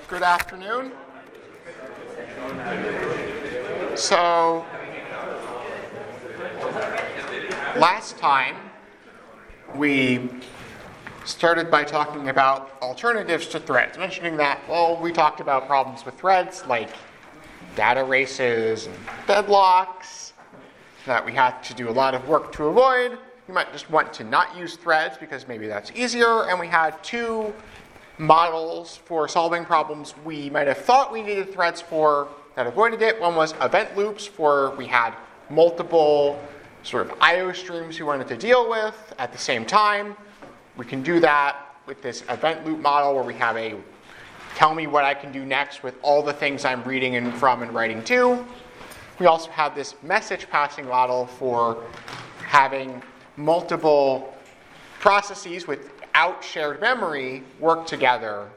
Good afternoon. So, last time we started by talking about alternatives to threads, mentioning that, we talked about problems with threads like data races and deadlocks that we had to do a lot of work to avoid. You might just want to not use threads because maybe that's easier, and we had two models for solving problems we might have thought we needed threads for that avoided it. One was event loops, where we had multiple sort of I/O streams we wanted to deal with at the same time. We can do that with this event loop model where we have a tell me what I can do next with all the things I'm reading and from and writing to. We also have this message passing model for having multiple processes without shared memory work together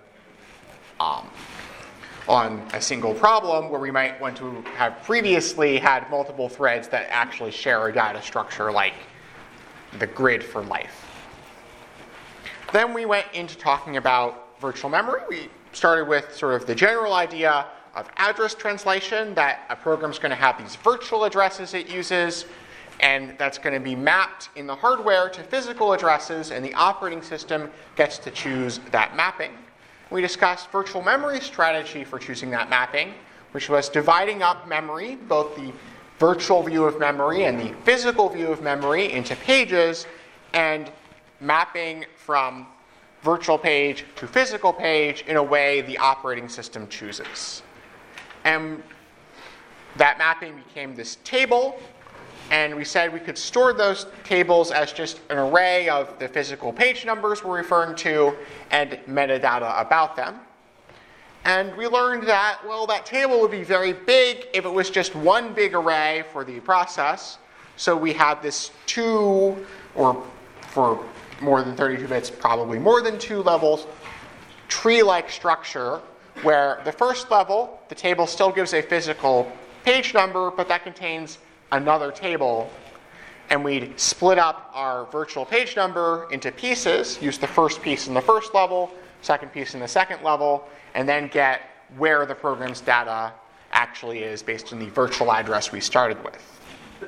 on a single problem, where we might want to have previously had multiple threads that actually share a data structure like the grid for life. Then we went into talking about virtual memory. We started with sort of the general idea of address translation, that a program's going to have these virtual addresses it uses, and that's going to be mapped in the hardware to physical addresses, and the operating system gets to choose that mapping. We discussed virtual memory strategy for choosing that mapping, which was dividing up memory, both the virtual view of memory and the physical view of memory, into pages, and mapping from virtual page to physical page in a way the operating system chooses. And that mapping became this table, and we said we could store those tables as just an array of the physical page numbers we're referring to and metadata about them. And we learned that, that table would be very big if it was just one big array for the process. So we had this two, or for more than 32 bits, probably more than two levels, tree-like structure, where the first level, the table still gives a physical page number, but that contains another table, and we'd split up our virtual page number into pieces, use the first piece in the first level, second piece in the second level, and then get where the program's data actually is based on the virtual address we started with.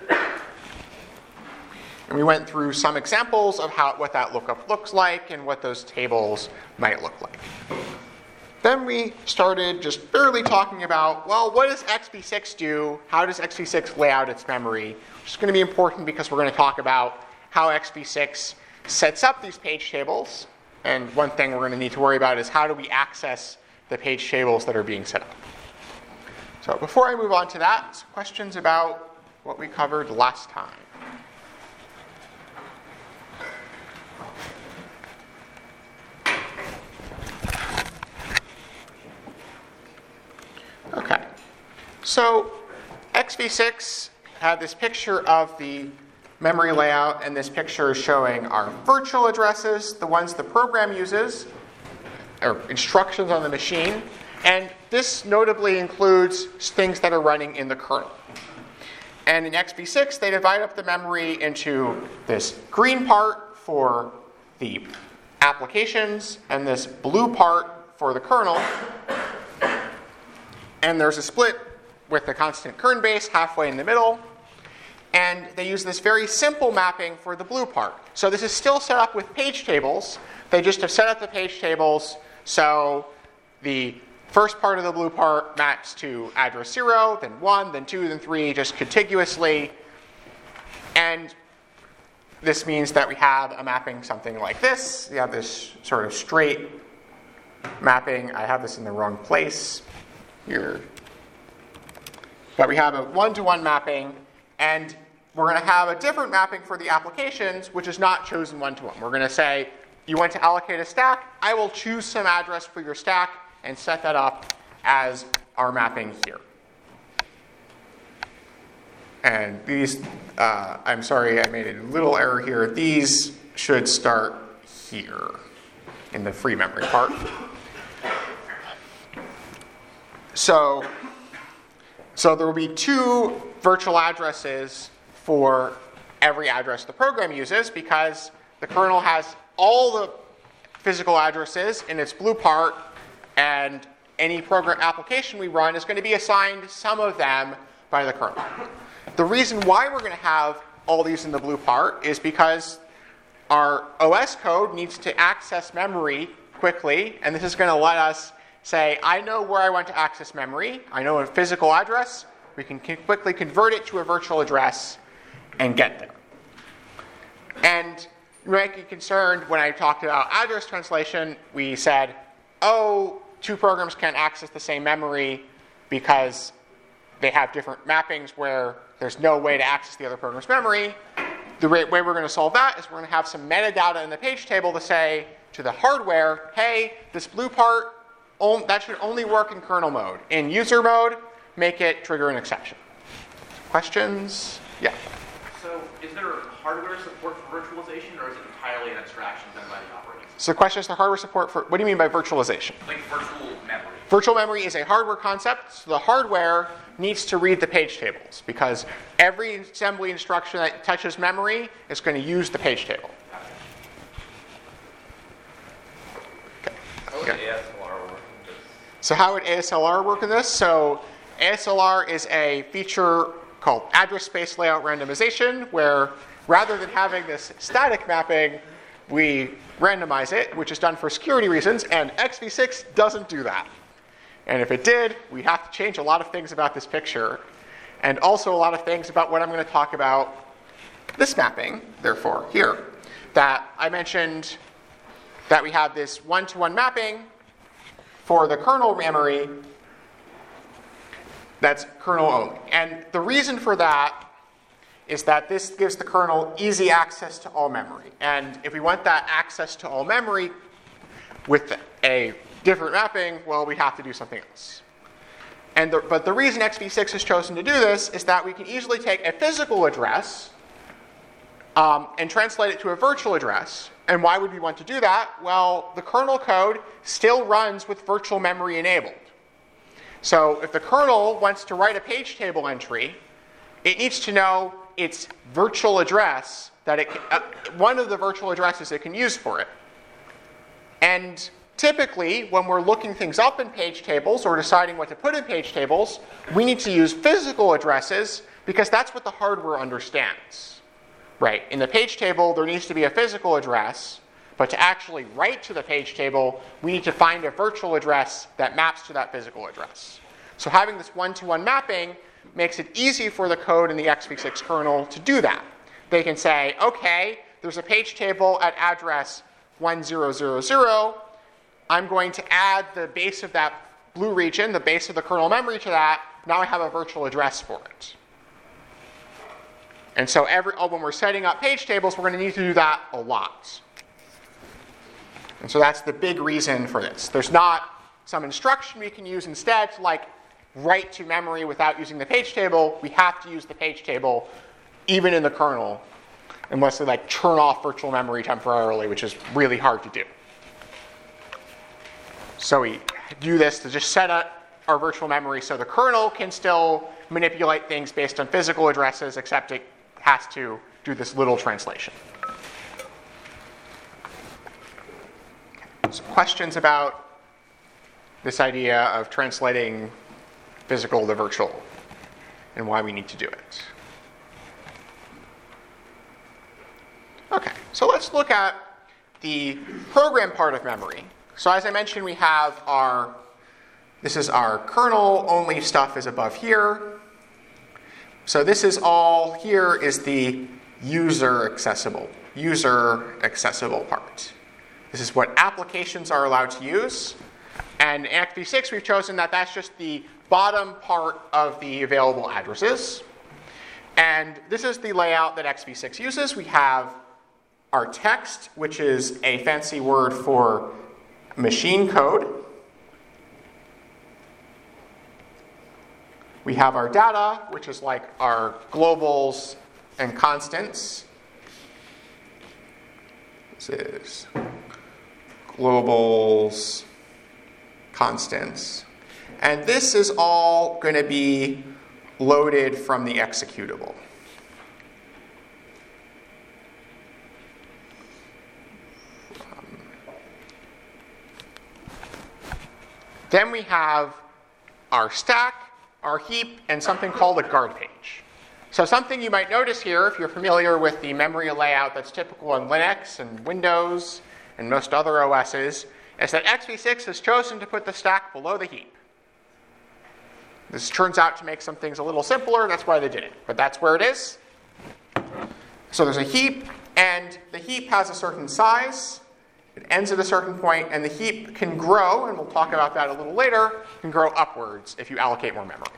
And we went through some examples of what that lookup looks like and what those tables might look like. Then we started just barely talking about, what does x86 do? How does x86 lay out its memory? Which is going to be important because we're going to talk about how x86 sets up these page tables. And one thing we're going to need to worry about is how do we access the page tables that are being set up. So before I move on to that, some questions about what we covered last time. Okay, so x86 had this picture of the memory layout, and this picture is showing our virtual addresses, the ones the program uses, or instructions on the machine, and this notably includes things that are running in the kernel. And in x86, they divide up the memory into this green part for the applications and this blue part for the kernel. And there's a split with the constant kern base halfway in the middle. And they use this very simple mapping for the blue part. So this is still set up with page tables. They just have set up the page tables so the first part of the blue part maps to address 0, then 1, then 2, then 3, just contiguously. And this means that we have a mapping something like this. You have this sort of straight mapping. I have this in the wrong place here. But we have a one-to-one mapping, and we're going to have a different mapping for the applications, which is not chosen one-to-one. We're going to say, you want to allocate a stack, I will choose some address for your stack and set that up as our mapping here. And these, I'm sorry, I made a little error here. These should start here in the free memory part. So there will be two virtual addresses for every address the program uses, because the kernel has all the physical addresses in its blue part and any program application we run is going to be assigned some of them by the kernel. The reason why we're going to have all these in the blue part is because our OS code needs to access memory quickly, and this is going to let us say, I know where I want to access memory. I know a physical address. We can quickly convert it to a virtual address and get there. And you might be concerned when I talked about address translation, we said, oh, two programs can't access the same memory because they have different mappings where there's no way to access the other program's memory. The way we're going to solve that is we're going to have some metadata in the page table to say to the hardware, hey, this blue part, that should only work in kernel mode. In user mode, make it trigger an exception. Questions? Yeah. So is there hardware support for virtualization, or is it entirely an abstraction done by the operating system? So the question is the hardware support for, what do you mean by virtualization? Like virtual memory. Virtual memory is a hardware concept, so the hardware needs to read the page tables because every assembly instruction that touches memory is going to use the page table. Okay. How would ASLR work in this? So how would ASLR work in this? So ASLR is a feature called address space layout randomization, where rather than having this static mapping, we randomize it, which is done for security reasons, and XV6 doesn't do that. And if it did, we'd have to change a lot of things about this picture, and also a lot of things about what I'm going to talk about this mapping, therefore, here. That I mentioned that we have this one-to-one mapping for the kernel memory that's kernel only. And the reason for that is that this gives the kernel easy access to all memory. And if we want that access to all memory with a different mapping, well, we have to do something else. But the reason XV6 has chosen to do this is that we can easily take a physical address and translate it to a virtual address. And why would we want to do that? Well, the kernel code still runs with virtual memory enabled. So if the kernel wants to write a page table entry, it needs to know its virtual address, that it can, one of the virtual addresses it can use for it. And typically, when we're looking things up in page tables or deciding what to put in page tables, we need to use physical addresses because that's what the hardware understands. Right? In the page table, there needs to be a physical address, but to actually write to the page table, we need to find a virtual address that maps to that physical address. So having this one-to-one mapping makes it easy for the code in the XV6 kernel to do that. They can say, okay, there's a page table at address 1000. I'm going to add the base of that blue region, the base of the kernel memory to that. Now I have a virtual address for it. And so when we're setting up page tables, we're going to need to do that a lot. And so that's the big reason for this. There's not some instruction we can use instead to write to memory without using the page table. We have to use the page table even in the kernel unless they turn off virtual memory temporarily, which is really hard to do. So we do this to just set up our virtual memory so the kernel can still manipulate things based on physical addresses, except it has to do this little translation. So questions about this idea of translating physical to virtual and why we need to do it? Okay, so let's look at the program part of memory. So as I mentioned, we have this is our kernel only stuff is above here. So this is all here is the user accessible part. This is what applications are allowed to use. And in XV6, we've chosen that that's just the bottom part of the available addresses. And this is the layout that XV6 uses. We have our text, which is a fancy word for machine code. We have our data, which is like our globals and constants. This is globals, constants. And this is all going to be loaded from the executable. Then we have our stack, our heap, and something called a guard page. So something you might notice here, if you're familiar with the memory layout that's typical in Linux and Windows and most other OSs, is that x86 has chosen to put the stack below the heap. This turns out to make some things a little simpler, that's why they did it. But that's where it is. So there's a heap, and the heap has a certain size. It ends at a certain point, and the heap can grow, and we'll talk about that a little later, can grow upwards if you allocate more memory.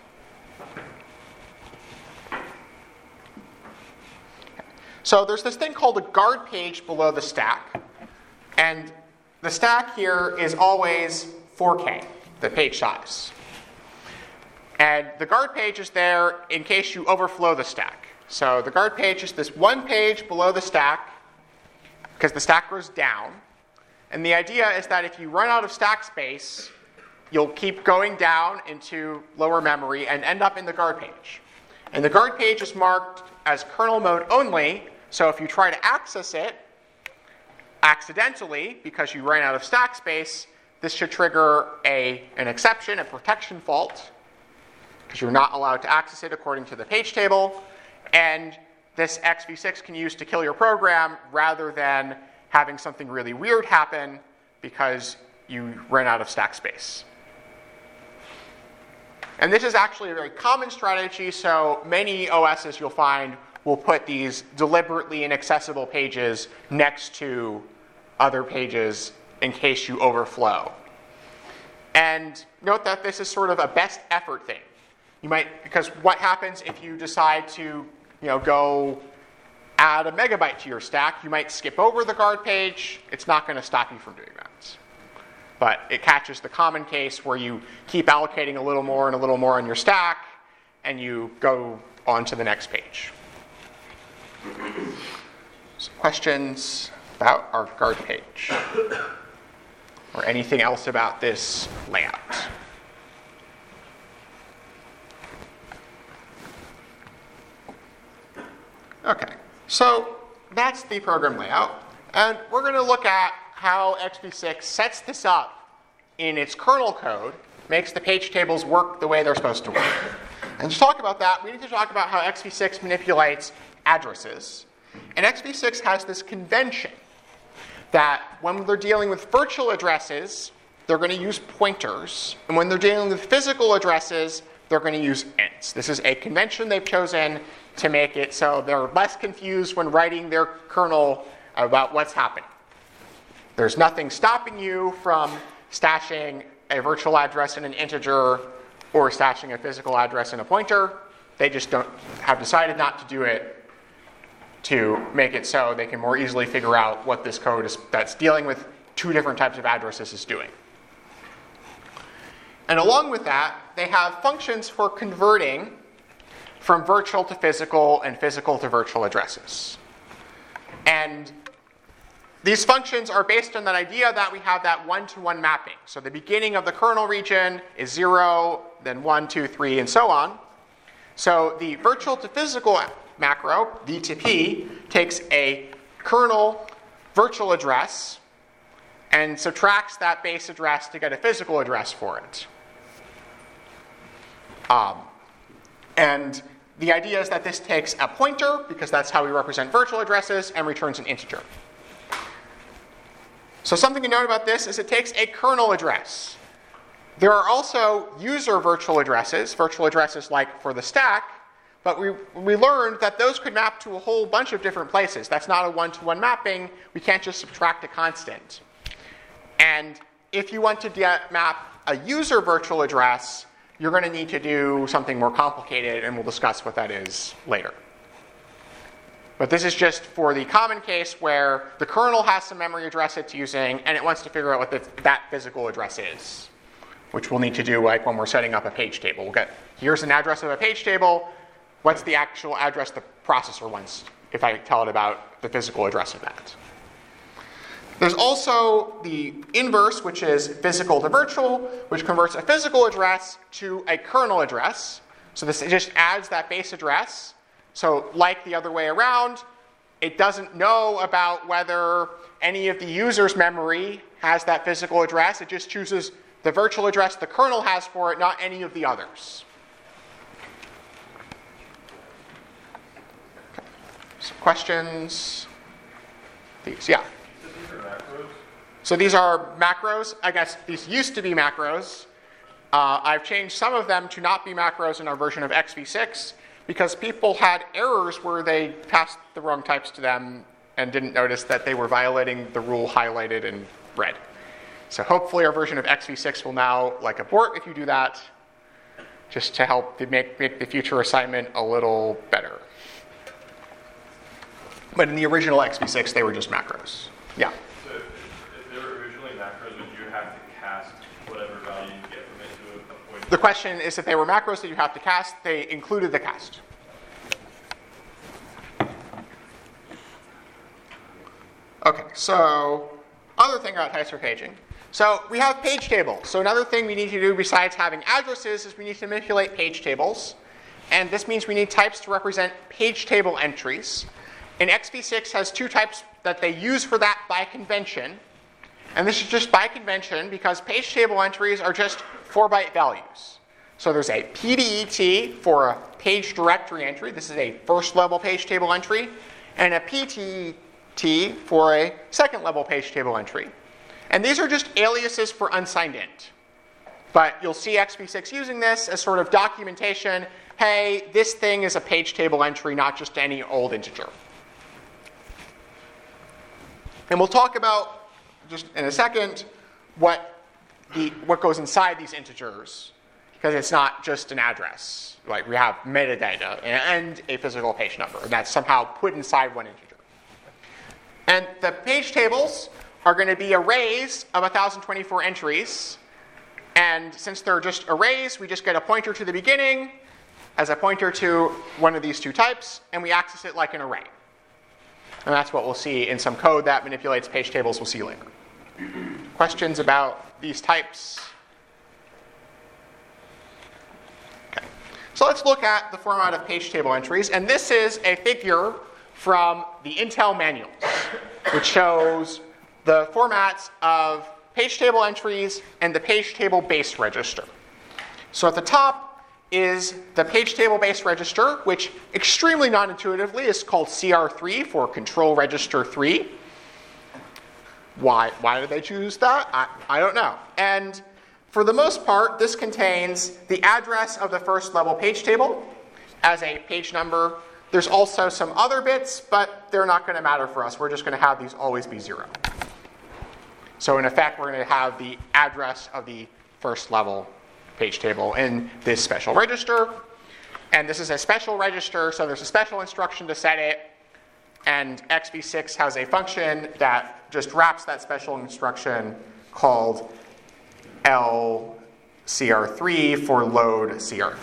So there's this thing called a guard page below the stack. And the stack here is always 4K, the page size. And the guard page is there in case you overflow the stack. So the guard page is this one page below the stack, because the stack goes down. And the idea is that if you run out of stack space, you'll keep going down into lower memory and end up in the guard page. And the guard page is marked as kernel mode only, so if you try to access it accidentally because you ran out of stack space, this should trigger an exception, a protection fault, because you're not allowed to access it according to the page table. And this xv6 can use to kill your program rather than having something really weird happen because you ran out of stack space. And this is actually a very common strategy, so many OSs you'll find will put these deliberately inaccessible pages next to other pages in case you overflow. And note that this is sort of a best effort thing. You might, because what happens if you decide to, go add a megabyte to your stack, you might skip over the guard page. It's not going to stop you from doing that. But it catches the common case where you keep allocating a little more and a little more on your stack, and you go on to the next page. Some questions about our guard page? Or anything else about this layout? Okay, so that's the program layout. And we're going to look at how xv6 sets this up in its kernel code, makes the page tables work the way they're supposed to work. And to talk about that, we need to talk about how xv6 manipulates addresses. And xv6 has this convention that when they're dealing with virtual addresses, they're going to use pointers. And when they're dealing with physical addresses, they're going to use ints. This is a convention they've chosen to make it so they're less confused when writing their kernel about what's happening. There's nothing stopping you from stashing a virtual address in an integer or stashing a physical address in a pointer. They just have decided not to do it to make it so they can more easily figure out what this code is that's dealing with two different types of addresses is doing. And along with that, they have functions for converting from virtual to physical and physical to virtual addresses. And these functions are based on that idea that we have that one-to-one mapping. So the beginning of the kernel region is 0, then 1, 2, 3, and so on. So the virtual to physical macro, V2P, takes a kernel virtual address and subtracts that base address to get a physical address for it. And the idea is that this takes a pointer, because that's how we represent virtual addresses, and returns an integer. So something to note about this is it takes a kernel address. There are also user virtual addresses like for the stack, but we learned that those could map to a whole bunch of different places. That's not a one-to-one mapping. We can't just subtract a constant. And if you want to map a user virtual address, you're going to need to do something more complicated, and we'll discuss what that is later. But this is just for the common case where the kernel has some memory address it's using, and it wants to figure out what that physical address is, which we'll need to do like when we're setting up a page table. We'll get, here's an address of a page table. What's the actual address the processor wants if I tell it about the physical address of that? There's also the inverse, which is physical to virtual, which converts a physical address to a kernel address. So this just adds that base address. So like the other way around, it doesn't know about whether any of the user's memory has that physical address. It just chooses the virtual address the kernel has for it, not any of the others. Okay. So questions? These, yeah. These are macros? So these are macros. I guess these used to be macros. I've changed some of them to not be macros in our version of XV6 because people had errors where they passed the wrong types to them and didn't notice that they were violating the rule highlighted in red. So hopefully our version of XV6 will now abort if you do that, just to help make the future assignment a little better. But in the original XV6, they were just macros. Yeah. So if they were originally macros, would you have to cast whatever value you get from it to a point? The question is if they were macros that you have to cast, they included the cast. Okay, so other thing about types for paging. So we have page tables. So another thing we need to do besides having addresses is we need to manipulate page tables. And this means we need types to represent page table entries. And XV6 has two types that they use for that by convention. And this is just by convention because page table entries are just 4-byte values. So there's a PDET for a page directory entry. This is a first level page table entry. And a PTET for a second level page table entry. And these are just aliases for unsigned int. But you'll see XV6 using this as sort of documentation. Hey, this thing is a page table entry, not just any old integer. And we'll talk about, just in a second, what goes inside these integers, because it's not just an address. Like we have metadata and a physical page number, and that's somehow put inside one integer. And the page tables are going to be arrays of 1,024 entries. And since they're just arrays, we just get a pointer to the beginning as a pointer to one of these two types, and we access it like an array. And that's what we'll see in some code that manipulates page tables we'll see later. Questions about these types? Okay. So let's look at the format of page table entries. And this is a figure from the Intel manuals, which shows the formats of page table entries and the page table base register. So at the top is the page table base register, which extremely non-intuitively is called CR3 for control register 3. Why did they choose that? I don't know. And for the most part, this contains the address of the first level page table as a page number. There's also some other bits, but they're not going to matter for us. We're just going to have these always be 0. So in effect, we're going to have the address of the first level page table in this special register. And this is a special register, so there's a special instruction to set it. And XV6 has a function that just wraps that special instruction called LCR3 for load CR3.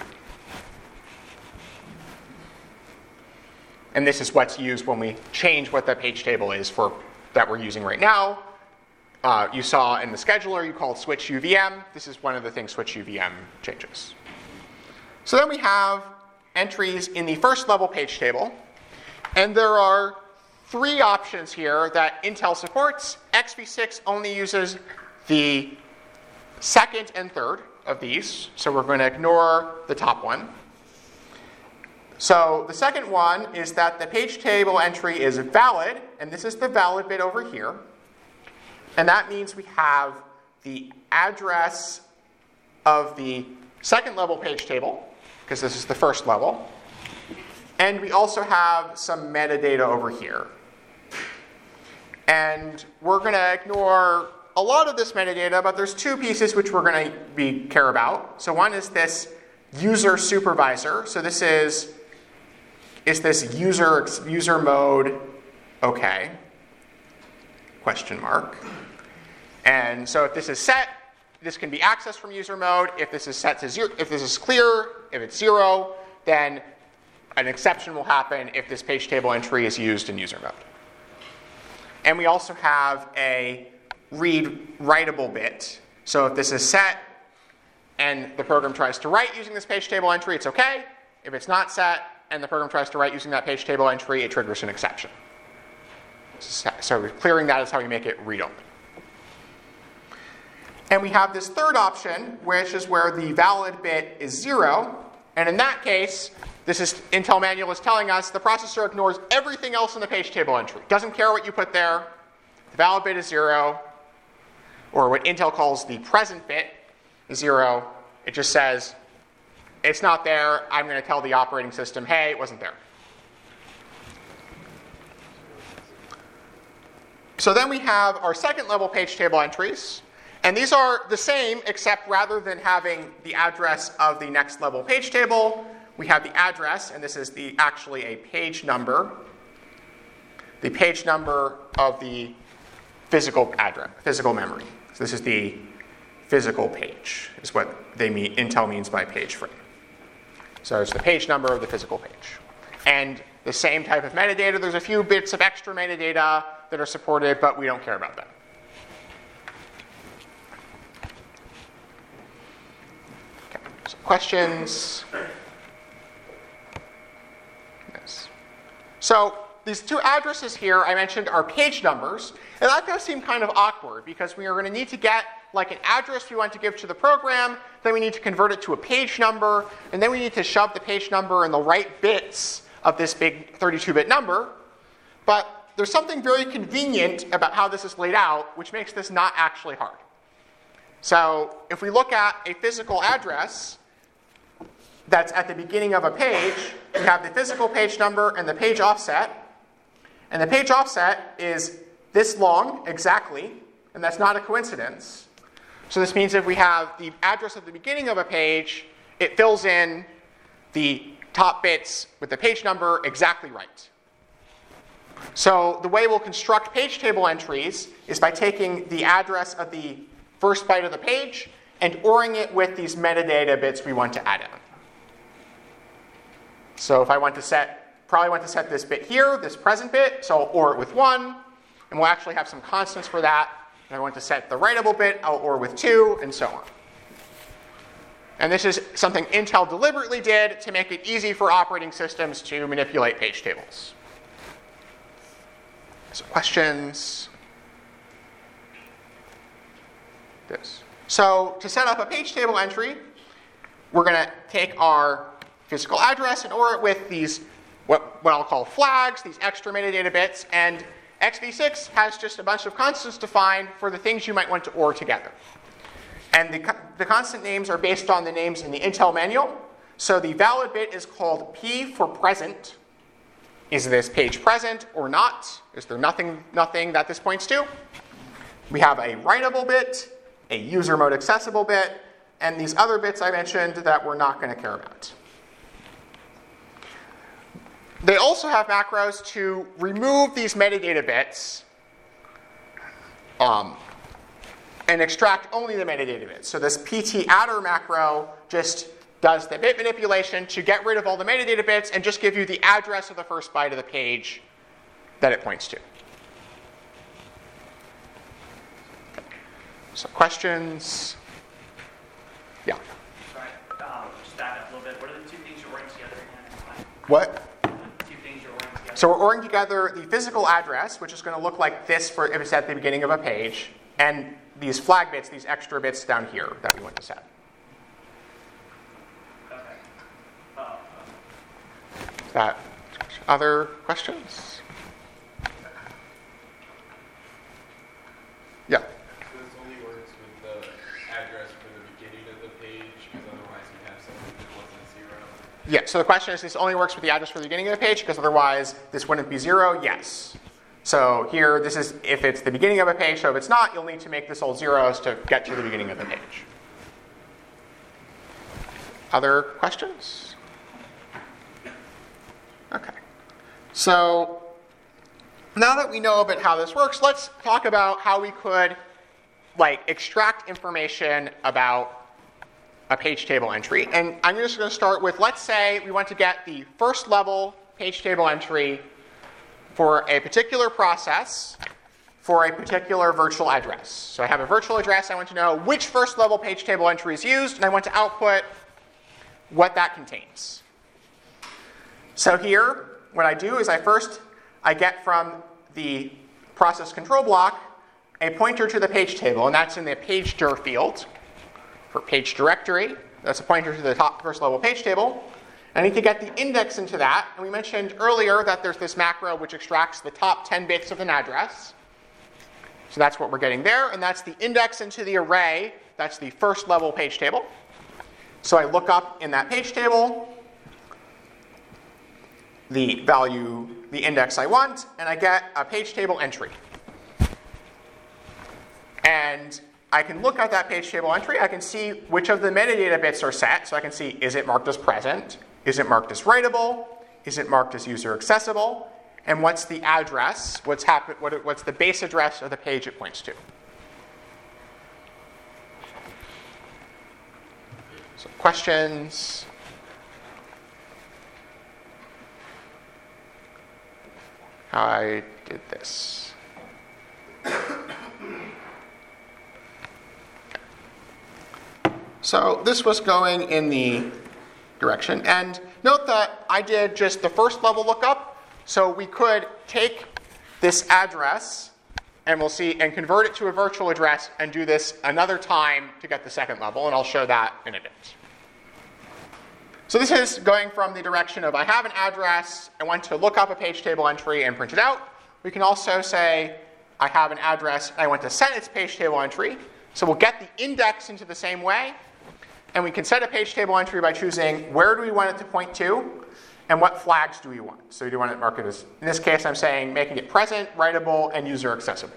And this is what's used when we change what the page table is that we're using right now. You saw in the scheduler you called switch UVM. This is one of the things switch UVM changes. So then we have entries in the first level page table. And there are 3 options here that Intel supports. XV6 only uses the second and third of these. So we're going to ignore the top one. So the second one is that the page table entry is valid. And this is the valid bit over here. And that means we have the address of the second level page table, because this is the first level. And we also have some metadata over here. And we're going to ignore a lot of this metadata, but there's 2 pieces which we're going to care about. So one is this user supervisor. So this is this user mode okay? Question mark. And so if this is set, this can be accessed from user mode. If this is set to 0, if this is clear, if it's 0, then an exception will happen if this page table entry is used in user mode. And we also have a read-writable bit. So if this is set and the program tries to write using this page table entry, it's okay. If it's not set and the program tries to write using that page table entry, it triggers an exception. So clearing that is how we make it read-only. And we have this third option, which is where the valid bit is 0. And in that case, this is Intel manual is telling us the processor ignores everything else in the page table entry. Doesn't care what you put there. The valid bit is 0, or what Intel calls the present bit is 0. It just says, it's not there. I'm going to tell the operating system, hey, it wasn't there. So then we have our second level page table entries. And these are the same, except rather than having the address of the next level page table, we have the address, and this is actually a page number. The page number of the physical address, physical memory. So this is the physical page, is what Intel means by page frame. So it's the page number of the physical page. And the same type of metadata. There's a few bits of extra metadata that are supported, but we don't care about them. Okay, so questions? Yes. So these two addresses here I mentioned are page numbers, and that does seem kind of awkward because we are going to need to get like an address we want to give to the program, then we need to convert it to a page number, and then we need to shove the page number in the right bits of this big 32-bit number. But there's something very convenient about how this is laid out, which makes this not actually hard. So if we look at a physical address that's at the beginning of a page, we have the physical page number and the page offset. And the page offset is this long exactly, and that's not a coincidence. So this means if we have the address at the beginning of a page, it fills in the top bits with the page number exactly right. So the way we'll construct page table entries is by taking the address of the first byte of the page and ORing it with these metadata bits we want to add in. So if I want to probably want to set this bit here, this present bit, so I'll OR it with 1, and we'll actually have some constants for that. And I want to set the writable bit, I'll OR with 2, and so on. And this is something Intel deliberately did to make it easy for operating systems to manipulate page tables. So questions? This. So to set up a page table entry, we're going to take our physical address and OR it with these, what I'll call flags, these extra metadata bits, and xv6 has just a bunch of constants defined for the things you might want to OR together. And the constant names are based on the names in the Intel manual. So the valid bit is called P for present. Is this page present or not? Is there nothing that this points to? We have a writable bit, a user mode accessible bit, and these other bits I mentioned that we're not going to care about. They also have macros to remove these metadata bits and extract only the metadata bits. So this ptadder macro just does the bit manipulation to get rid of all the metadata bits and just give you the address of the first byte of the page that it points to. So questions? Yeah. Sorry, just back up a little bit. What are the two things you're ORing together again? What? Two things you're ORing together. So we're ORing together the physical address, which is going to look like this if it's at the beginning of a page, and these flag bits, these extra bits down here that we want to set. Okay. Other questions? Yeah. So this only works with the address for the beginning of the page, because otherwise you have something that wasn't 0? Yeah, so the question is, this only works with the address for the beginning of the page, because otherwise this wouldn't be 0? Yes. So here, this is if it's the beginning of a page, so if it's not, you'll need to make this all zeros to get to the beginning of the page. Other questions? Okay. So now that we know a bit how this works, let's talk about how we could extract information about a page table entry. And I'm just going to start with, let's say we want to get the first level page table entry for a particular process for a particular virtual address. So I have a virtual address. I want to know which first level page table entry is used, and I want to output what that contains. So here, what I do is I get from the process control block a pointer to the page table, and that's in the pagedir field for page directory. That's a pointer to the top first level page table. I need to get the index into that, and we mentioned earlier that there's this macro which extracts the top 10 bits of an address. So that's what we're getting there, and that's the index into the array. That's the first level page table. So I look up in that page table the value, the index I want, and I get a page table entry. And I can look at that page table entry. I can see which of the metadata bits are set. So I can see, is it marked as present? Is it marked as writable? Is it marked as user accessible? And what's the address? What's the base address of the page it points to? So questions? How I did this. So this was going in the direction. And note that I did just the first level lookup. So we could take this address and we'll see and convert it to a virtual address and do this another time to get the second level. And I'll show that in a bit. So this is going from the direction of I have an address, I want to look up a page table entry and print it out. We can also say I have an address, I want to set its page table entry. So we'll get the index into the same way. And we can set a page table entry by choosing where do we want it to point to and what flags do we want. So we do want to mark it as, in this case I'm saying making it present, writable, and user accessible.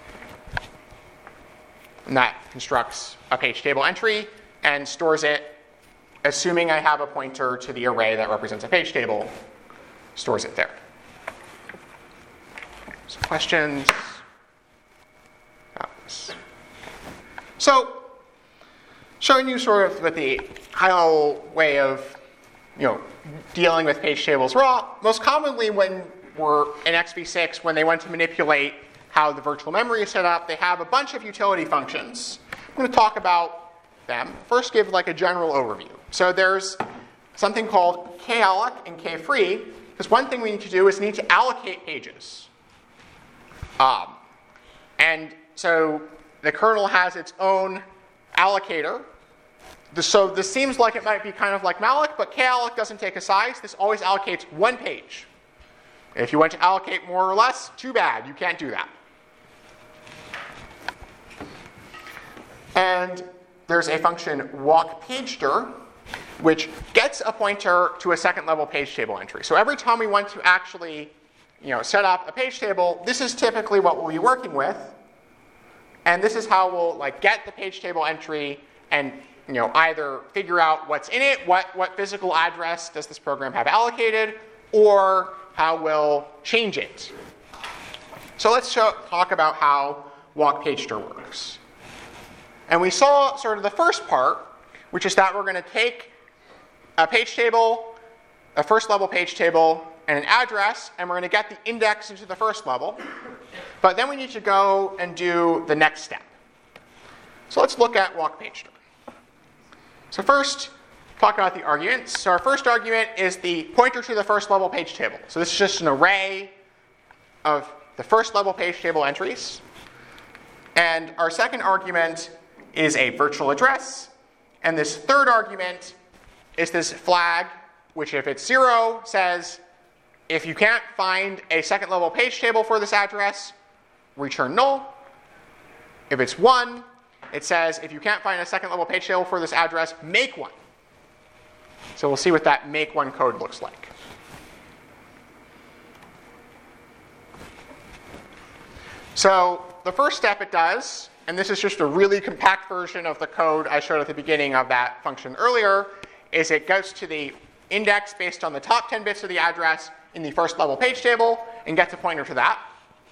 And that constructs a page table entry and stores it, assuming I have a pointer to the array that represents a page table, stores it there. So questions about this? So showing you sort of with the high-level way of dealing with page tables raw, most commonly when we're in XV6, when they want to manipulate how the virtual memory is set up, they have a bunch of utility functions. I'm going to talk about them. First, give like a general overview. So there's something called kalloc and kfree, because one thing we need to do is need to allocate pages. And so the kernel has its own allocator. So this seems like it might be kind of like malloc, but kalloc doesn't take a size. This always allocates one page. If you want to allocate more or less, too bad. You can't do that. And there's a function walkPagedir, which gets a pointer to a second level page table entry. So every time we want to actually set up a page table, this is typically what we'll be working with. And this is how we'll get the page table entry and either figure out what's in it, what physical address does this program have allocated, or how we'll change it. So let's talk about how walkPagedir works. And we saw sort of the first part, which is that we're going to take a page table, a first level page table, and an address, and we're going to get the index into the first level. But then we need to go and do the next step. So let's look at walkPagedir. So first, talk about the arguments. So our first argument is the pointer to the first level page table. So this is just an array of the first level page table entries. And our second argument is a virtual address. And this third argument is this flag, which if it's 0 says, if you can't find a second level page table for this address, return null. If it's 1, it says, if you can't find a second level page table for this address, make one. So we'll see what that make one code looks like. So the first step it does, and this is just a really compact version of the code I showed at the beginning of that function earlier, is it goes to the index based on the top 10 bits of the address in the first level page table and gets a pointer to that.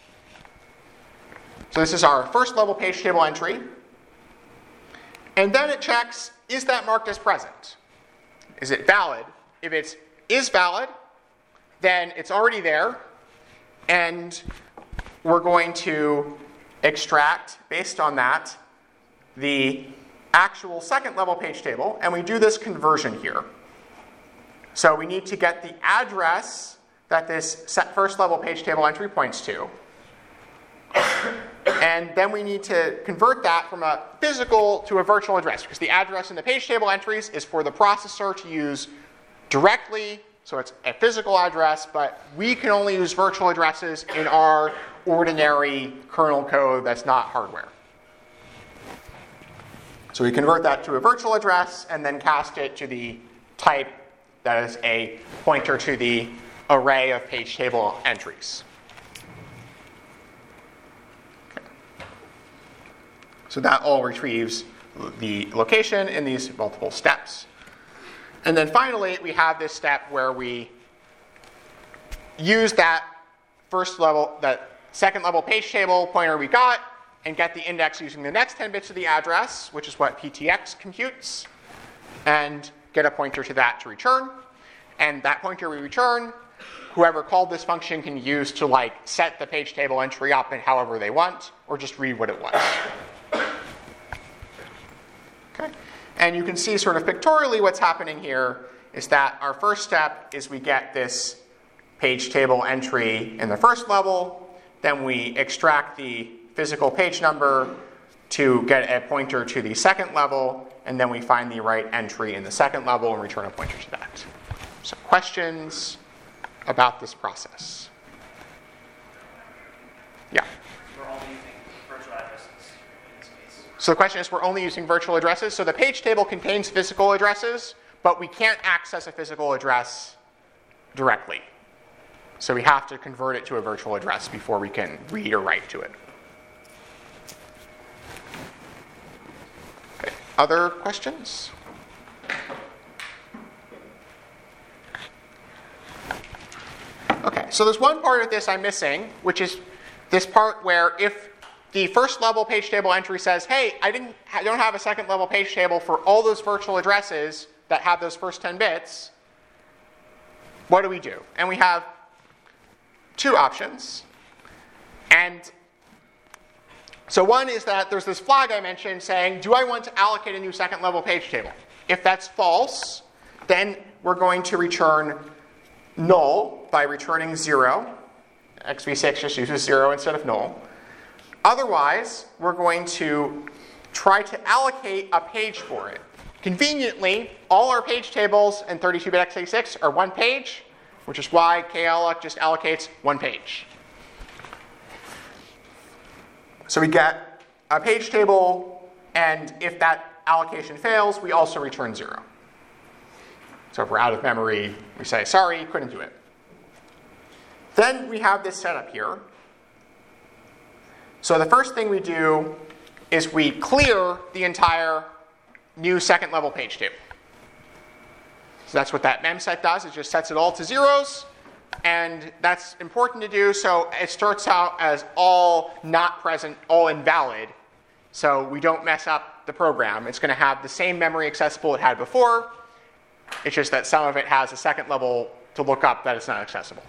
So this is our first level page table entry. And then it checks, is that marked as present? Is it valid? If it is valid, then it's already there. And we're going to extract, based on that, the actual second level page table. And we do this conversion here. So we need to get the address that this first level page table entry points to. And then we need to convert that from a physical to a virtual address, because the address in the page table entries is for the processor to use directly, so it's a physical address, but we can only use virtual addresses in our ordinary kernel code that's not hardware. So we convert that to a virtual address and then cast it to the type that is a pointer to the array of page table entries. Okay. So that all retrieves the location in these multiple steps. And then finally, we have this step where we use that second level page table pointer we got and get the index using the next 10 bits of the address, which is what PTX computes, and get a pointer to that to return. And that pointer we return, whoever called this function can use to set the page table entry up in however they want, or just read what it was. Okay. And you can see sort of pictorially what's happening here is that our first step is we get this page table entry in the first level, then we extract the physical page number to get a pointer to the second level, and then we find the right entry in the second level and return a pointer to that. So questions about this process? Yeah? We're only using virtual addresses in this case. So the question is, we're only using virtual addresses. So the page table contains physical addresses, but we can't access a physical address directly. So we have to convert it to a virtual address before we can read or write to it. Okay. Other questions? Okay, so there's one part of this I'm missing, which is this part where if the first level page table entry says, hey, I don't have a second level page table for all those virtual addresses that have those first 10 bits, what do we do? And we have two options. And so one is that there's this flag I mentioned saying, do I want to allocate a new second level page table? If that's false, then we're going to return null by returning 0. XV6 just uses 0 instead of null. Otherwise, we're going to try to allocate a page for it. Conveniently, all our page tables in 32-bit x86 are one page, which is why kalloc just allocates one page. So we get a page table, and if that allocation fails, we also return 0. So if we're out of memory, we say, sorry, couldn't do it. Then we have this setup here. So the first thing we do is we clear the entire new second level page table. So that's what that memset does. It just sets it all to zeros. And that's important to do. So it starts out as all not present, all invalid. So we don't mess up the program. It's going to have the same memory accessible it had before. It's just that some of it has a second level to look up that it's not accessible.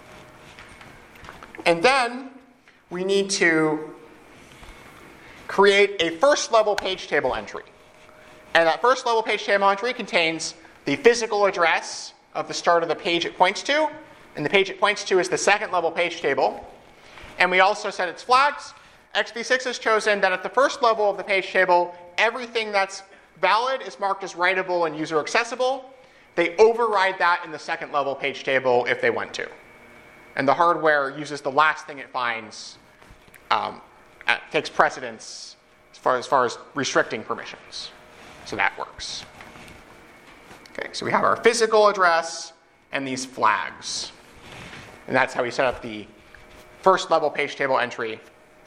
And then we need to create a first level page table entry. And that first level page table entry contains the physical address of the start of the page it points to. And the page it points to is the second level page table. And we also set its flags. XV6 has chosen that at the first level of the page table, everything that's valid is marked as writable and user accessible. They override that in the second level page table if they want to. And the hardware uses the last thing it finds, takes precedence as far as restricting permissions. So that works. Okay, so we have our physical address and these flags. And that's how we set up the first level page table entry.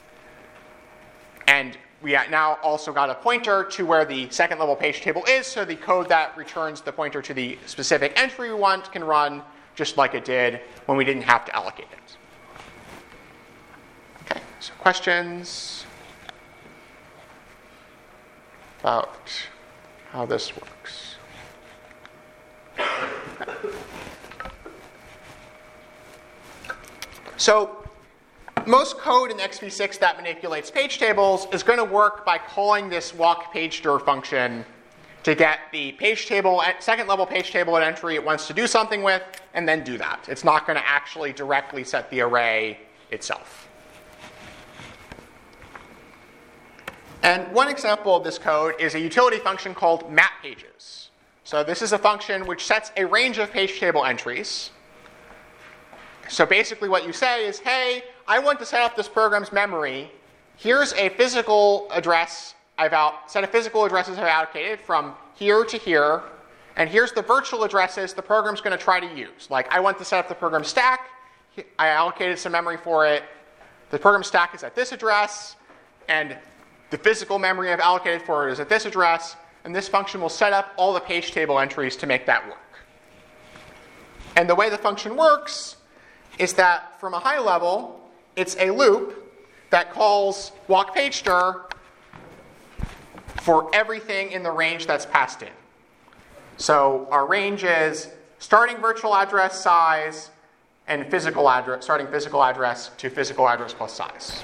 And we now also got a pointer to where the second level page table is, so the code that returns the pointer to the specific entry we want can run just like it did when we didn't have to allocate it. Okay, so questions about how this works? Okay. So most code in XV6 that manipulates page tables is going to work by calling this walk pagedir function to get the page table, second level page table at entry it wants to do something with, and then do that. It's not going to actually directly set the array itself. And one example of this code is a utility function called mapPages. So this is a function which sets a range of page table entries. So basically what you say is, hey, I want to set up this program's memory. Here's a physical address set of physical addresses I've allocated from here to here. And here's the virtual addresses the program's going to try to use. Like, I want to set up the program stack. I allocated some memory for it. The program stack is at this address. And the physical memory I've allocated for it is at this address. And this function will set up all the page table entries to make that work. And the way the function works is that from a high level, it's a loop that calls walkPageStir for everything in the range that's passed in. So our range is starting virtual address size and physical address, starting physical address to physical address plus size.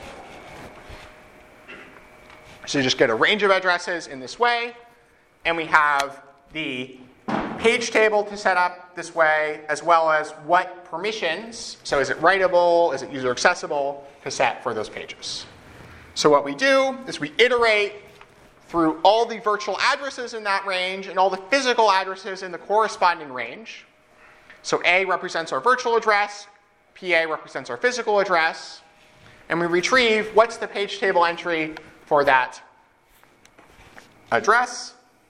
So you just get a range of addresses in this way, and we have the page table to set up this way, as well as what permissions, so is it writable, is it user accessible, to set for those pages. So what we do is we iterate through all the virtual addresses in that range and all the physical addresses in the corresponding range. So A represents our virtual address, PA represents our physical address, and we retrieve what's the page table entry for that address.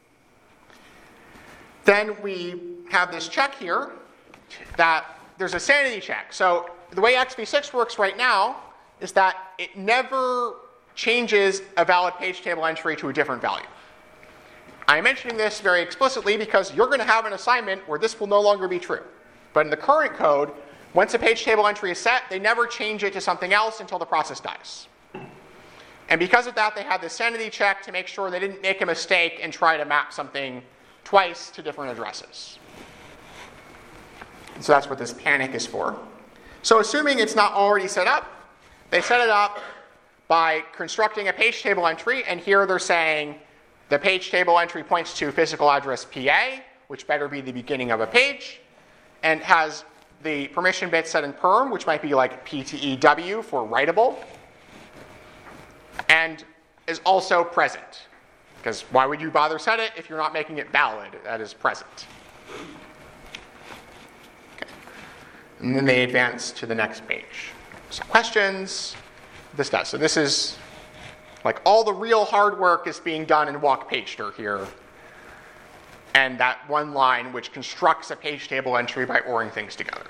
Then we have this check here that there's a sanity check. So the way XV6 works right now is that it never changes a valid page table entry to a different value. I'm mentioning this very explicitly because you're going to have an assignment where this will no longer be true. But in the current code, once a page table entry is set, they never change it to something else until the process dies. And because of that, they have this sanity check to make sure they didn't make a mistake and try to map something twice to different addresses. And so that's what this panic is for. So assuming it's not already set up, they set it up by constructing a page table entry, and here they're saying the page table entry points to physical address PA, which better be the beginning of a page, and has the permission bit set in perm, which might be like PTEW for writable, and is also present. Because why would you bother set it if you're not making it valid? That is present. Okay. And then they advance to the next page. So questions. This does. So this is like all the real hard work is being done in walkPageStir here. And that one line which constructs a page table entry by ORing things together.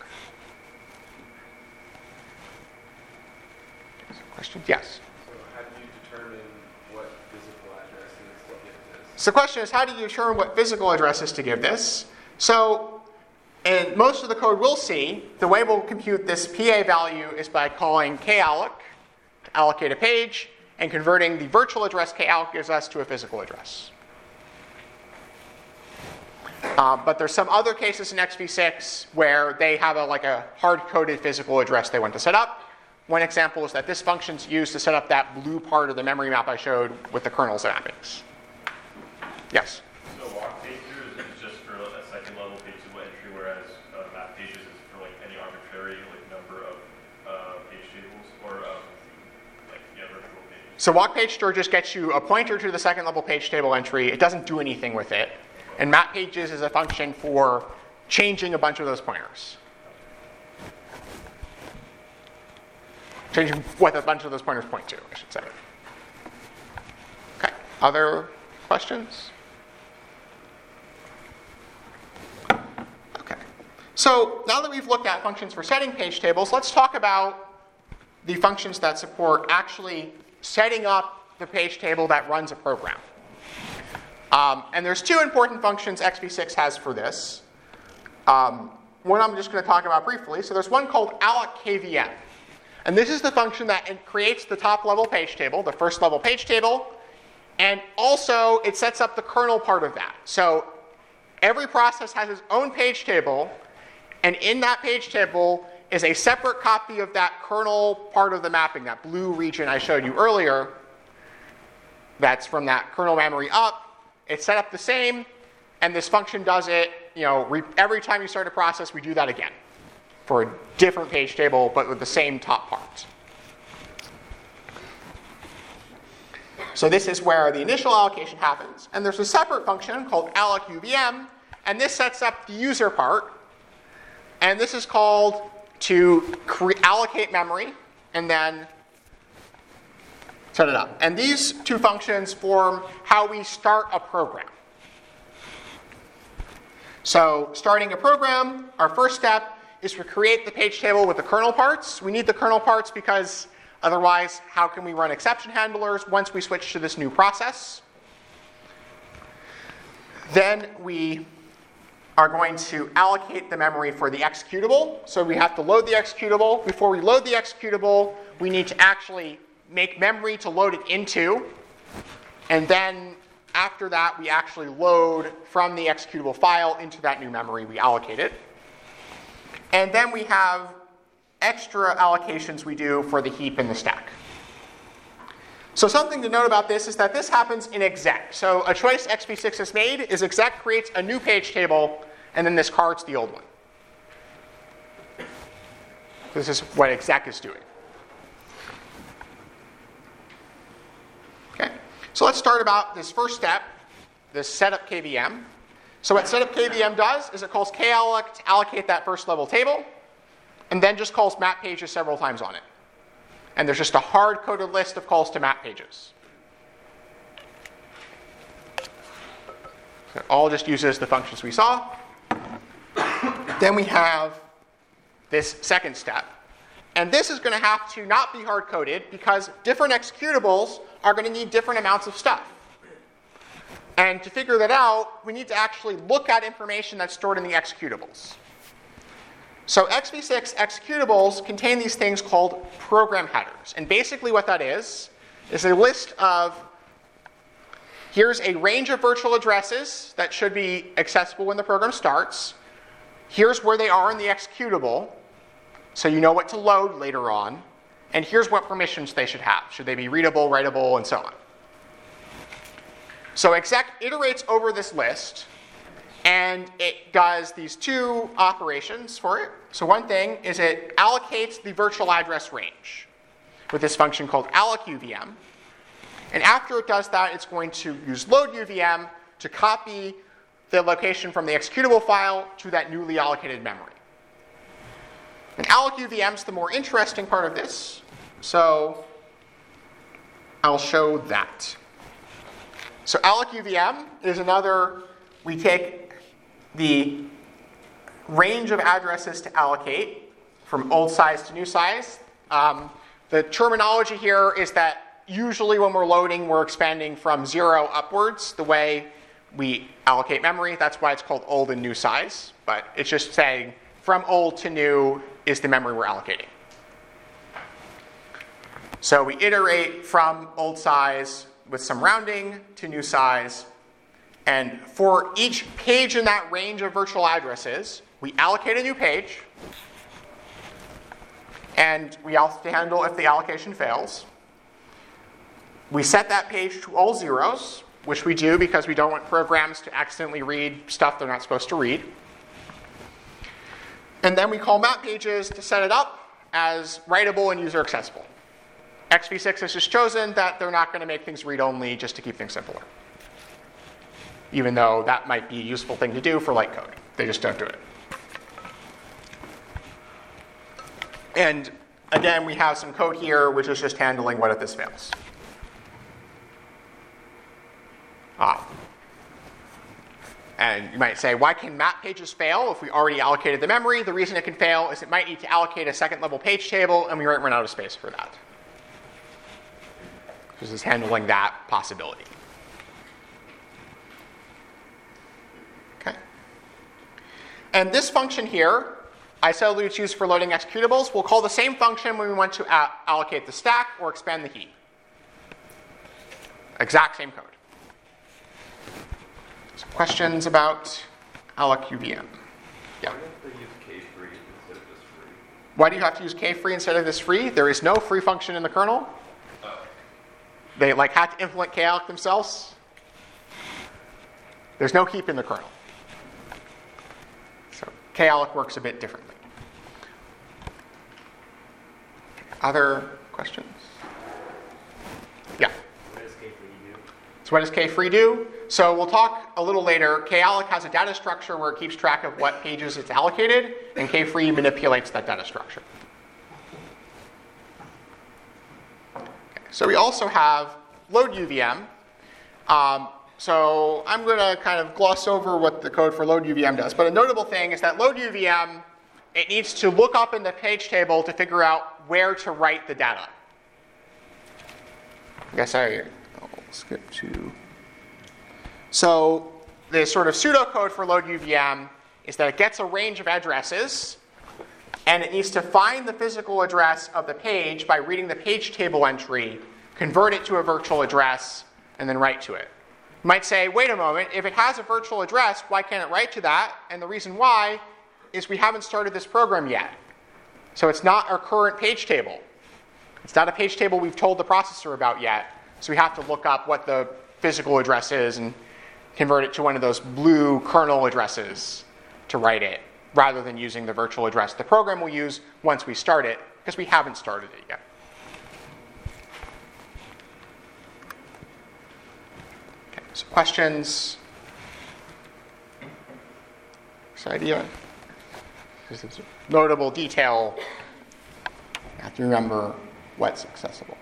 Questions? Yes? So how do you determine what physical address is to give this? So the question is, how do you determine what physical address is to give this? So in most of the code we'll see, the way we'll compute this PA value is by calling kalloc to allocate a page, and converting the virtual address kalloc gives us to a physical address. But there's some other cases in XV6 where they have a hard-coded physical address they want to set up. One example is that this function's used to set up that blue part of the memory map I showed with the kernel's mappings. Yes? So walkPageStir is just for a second level page table entry, whereas mapPages is for any arbitrary number of page tables or virtual pages. So walkPageStir just gets you a pointer to the second level page table entry. It doesn't do anything with it. And mapPages is a function for changing a bunch of those pointers. Changing what a bunch of those pointers point to, I should say. Okay. Other questions? Okay. So now that we've looked at functions for setting page tables, let's talk about the functions that support actually setting up the page table that runs a program. And there's two important functions XV6 has for this. One I'm just going to talk about briefly. So there's one called allocKVM. And this is the function that creates the top level page table, the first level page table, and also it sets up the kernel part of that. So every process has its own page table, and in that page table is a separate copy of that kernel part of the mapping, that blue region I showed you earlier, that's from that kernel memory up. It's set up the same, and this function does it, every time you start a process, we do that again for a different page table, but with the same top part. So this is where the initial allocation happens. And there's a separate function called allocuvm, and this sets up the user part. And this is called to allocate memory and then set it up. And these two functions form how we start a program. So starting a program, our first step is to create the page table with the kernel parts. We need the kernel parts because otherwise, how can we run exception handlers once we switch to this new process? Then we are going to allocate the memory for the executable. So we have to load the executable. Before we load the executable, we need to actually make memory to load it into. And then after that, we actually load from the executable file into that new memory. We allocate it. And then we have extra allocations we do for the heap and the stack. So something to note about this is that this happens in exec. So a choice xv6 has made is exec creates a new page table and then discards the old one. This is what exec is doing. Okay, so let's start about this first step, this setup KVM. So what setup KVM does is it calls kalloc to allocate that first level table, and then just calls map pages several times on it. And there's just a hard-coded list of calls to map pages. So it all just uses the functions we saw. Then we have this second step. And this is going to have to not be hard-coded because different executables are going to need different amounts of stuff. And to figure that out, we need to actually look at information that's stored in the executables. So xv6 executables contain these things called program headers. And basically what that is a list of, here's a range of virtual addresses that should be accessible when the program starts. Here's where they are in the executable, so you know what to load later on. And here's what permissions they should have. Should they be readable, writable, and so on. So exec iterates over this list, and it does these two operations for it. So one thing is it allocates the virtual address range with this function called allocuvm. And after it does that, it's going to use loaduvm to copy the location from the executable file to that newly allocated memory. And allocuvm is the more interesting part of this. So I'll show that. So allocuvm is another, we take the range of addresses to allocate from old size to new size. The terminology here is that usually when we're loading, we're expanding from 0 upwards, the way we allocate memory. That's why it's called old and new size. But it's just saying from old to new is the memory we're allocating. So we iterate from old size with some rounding to new size. And for each page in that range of virtual addresses, we allocate a new page. And we also handle if the allocation fails. We set that page to all zeros, which we do because we don't want programs to accidentally read stuff they're not supposed to read. And then we call map pages to set it up as writable and user accessible. xv6 has just chosen that they're not going to make things read-only just to keep things simpler. Even though that might be a useful thing to do for light code. They just don't do it. And again, we have some code here which is just handling what if this fails. And you might say, why can map pages fail if we already allocated the memory? The reason it can fail is it might need to allocate a second level page table, and we might run out of space for that. This is handling that possibility. Okay. And this function here, isolate it's used for loading executables. We'll call the same function when we want to allocate the stack or expand the heap. Exact same code. Some questions about allocuvm? Yeah. Why don't they use k-free instead of just free? Why do you have to use k-free instead of this free? There is no free function in the kernel. They had to implement kalloc themselves. There's no heap in the kernel. So kalloc works a bit differently. Other questions? Yeah. Where does k-free So what does kfree do? So we'll talk a little later. kalloc has a data structure where it keeps track of what pages it's allocated, and kfree manipulates that data structure. Okay, so we also have load UVM. So I'm going to kind of gloss over what the code for load UVM does. But a notable thing is that load UVM, it needs to look up in the page table to figure out where to write the data. I guess I'll skip to. So the sort of pseudocode for load UVM is that it gets a range of addresses, and it needs to find the physical address of the page by reading the page table entry, convert it to a virtual address, and then write to it. You might say, wait a moment, if it has a virtual address, why can't it write to that? And the reason why is we haven't started this program yet. So it's not our current page table. It's not a page table we've told the processor about yet. So we have to look up what the physical address is and convert it to one of those blue kernel addresses to write it, rather than using the virtual address the program will use once we start it, because we haven't started it yet. Okay, so questions? This idea? This is a notable detail. You have to remember what's accessible.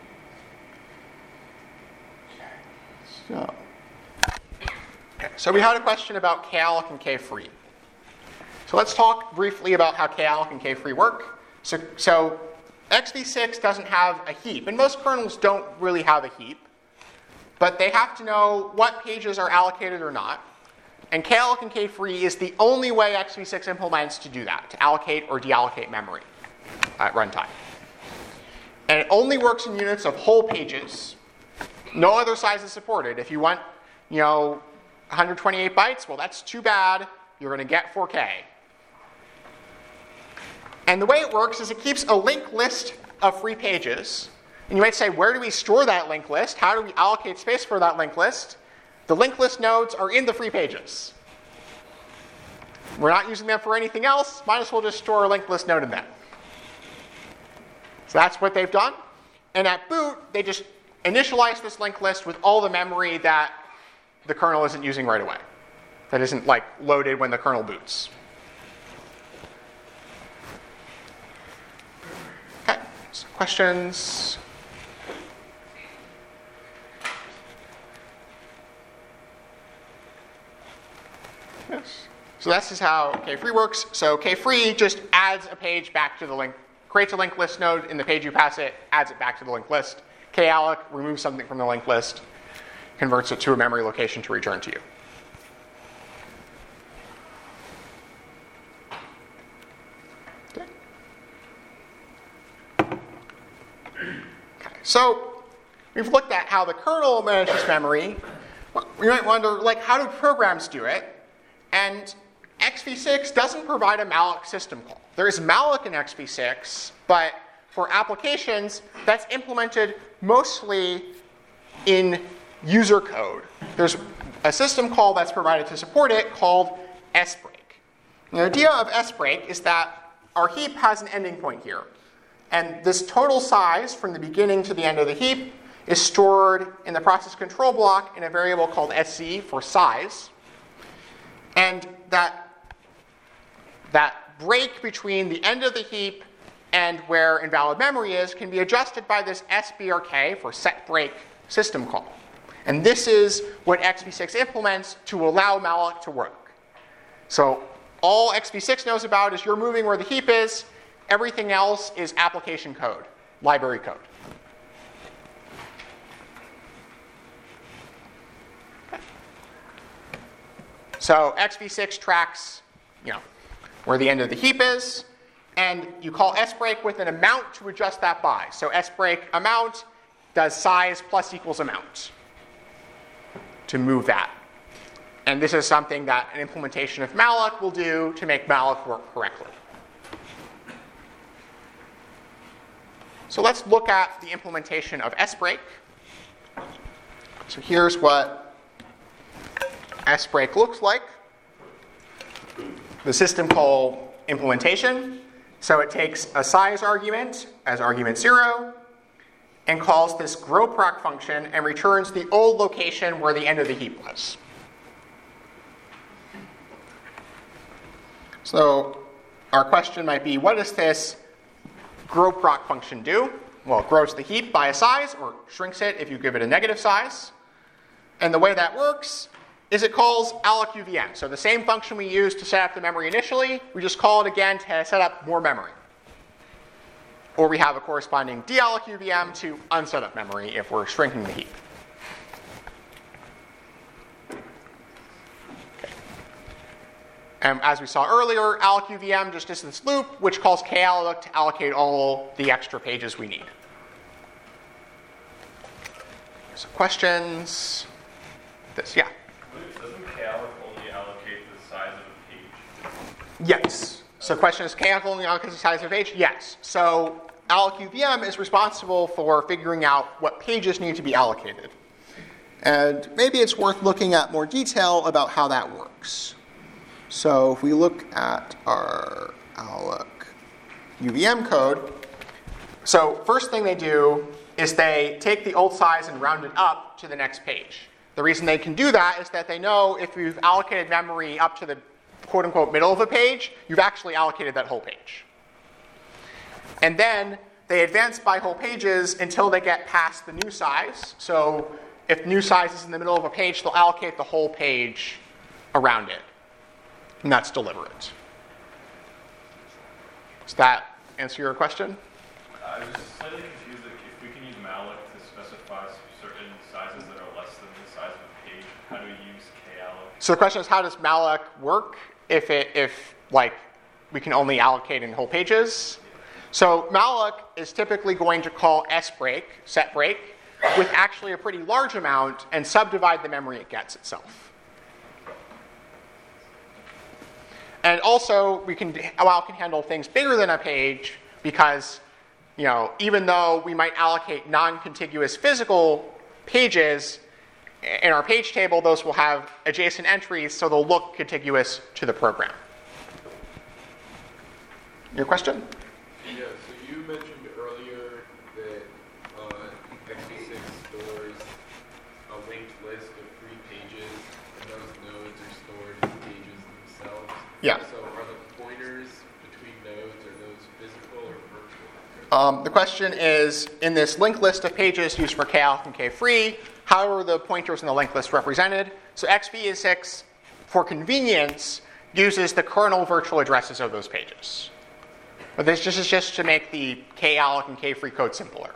So we had a question about kalloc and kfree. So let's talk briefly about how kalloc and kfree work. So xv6 doesn't have a heap, and most kernels don't really have a heap, but they have to know what pages are allocated or not. And kalloc and kfree is the only way xv6 implements to do that, to allocate or deallocate memory at runtime. And it only works in units of whole pages. No other size is supported. If you want, 128 bytes, well, that's too bad. You're going to get 4K. And the way it works is it keeps a linked list of free pages. And you might say, where do we store that linked list? How do we allocate space for that linked list? The linked list nodes are in the free pages. We're not using them for anything else. Might as well just store a linked list node in them. So that's what they've done. And at boot, they just initialize this linked list with all the memory that the kernel isn't using right away. That isn't loaded when the kernel boots. Okay, so questions? Yes. So this is how kfree works. So kfree just adds a page back to the link, creates a linked list node in the page you pass it, adds it back to the linked list. kalloc removes something from the linked list, converts it to a memory location to return to you. Okay. So we've looked at how the kernel manages memory. We might wonder, how do programs do it? And xv6 doesn't provide a malloc system call. There is malloc in xv6, but for applications, that's implemented mostly in user code. There's a system call that's provided to support it called sbreak. The idea of sbreak is that our heap has an ending point here. And this total size from the beginning to the end of the heap is stored in the process control block in a variable called sc for size. And that break between the end of the heap and where invalid memory is can be adjusted by this sbrk for set break system call. And this is what xv6 implements to allow malloc to work. So all xv6 knows about is you're moving where the heap is. Everything else is application code, library code. Okay. So xv6 tracks, where the end of the heap is, and you call sbreak with an amount to adjust that by. So sbreak amount does size plus equals amount to move that. And this is something that an implementation of malloc will do to make malloc work correctly. So let's look at the implementation of sbreak. So here's what sbreak looks like. The system call implementation. So it takes a size argument as argument 0, and calls this growproc function and returns the old location where the end of the heap was. So our question might be, what does this growproc function do? Well, it grows the heap by a size, or shrinks it if you give it a negative size. And the way that works is it calls allocuvm. So the same function we used to set up the memory initially, we just call it again to set up more memory. Or we have a corresponding deallocuvm to unset up memory if we're shrinking the heap. And as we saw earlier, allocuvm just is this loop which calls kalloc to allocate all the extra pages we need. So questions? This, yeah? Doesn't kalloc only allocate the size of a page? Yes. So question is, kalloc only allocates the size of a page? Yes. So allocuvm is responsible for figuring out what pages need to be allocated. And maybe it's worth looking at more detail about how that works. So if we look at our allocuvm code, so first thing they do is they take the old size and round it up to the next page. The reason they can do that is that they know if you've allocated memory up to the quote-unquote middle of a page, you've actually allocated that whole page. And then they advance by whole pages until they get past the new size. So if new size is in the middle of a page, they'll allocate the whole page around it. And that's deliberate. Does that answer your question? I was slightly confused if we can use malloc to specify certain sizes that are less than the size of a page. How do we use kalloc? So the question is, how does malloc work if we can only allocate in whole pages? So malloc is typically going to call sbreak, set break, with actually a pretty large amount and subdivide the memory it gets itself. And also, malloc can handle things bigger than a page because, even though we might allocate non-contiguous physical pages, in our page table, those will have adjacent entries, so they'll look contiguous to the program. Your question? Yeah, so you mentioned earlier that x86 stores a linked list of free pages, and those nodes are stored in pages themselves. Yeah. So are the pointers between nodes, are those physical or virtual? The question is, in this linked list of pages used for kalloc and kfree, how are the pointers in the linked list represented? So x86, for convenience, uses the kernel virtual addresses of those pages. But this is just to make the kalloc and kfree code simpler.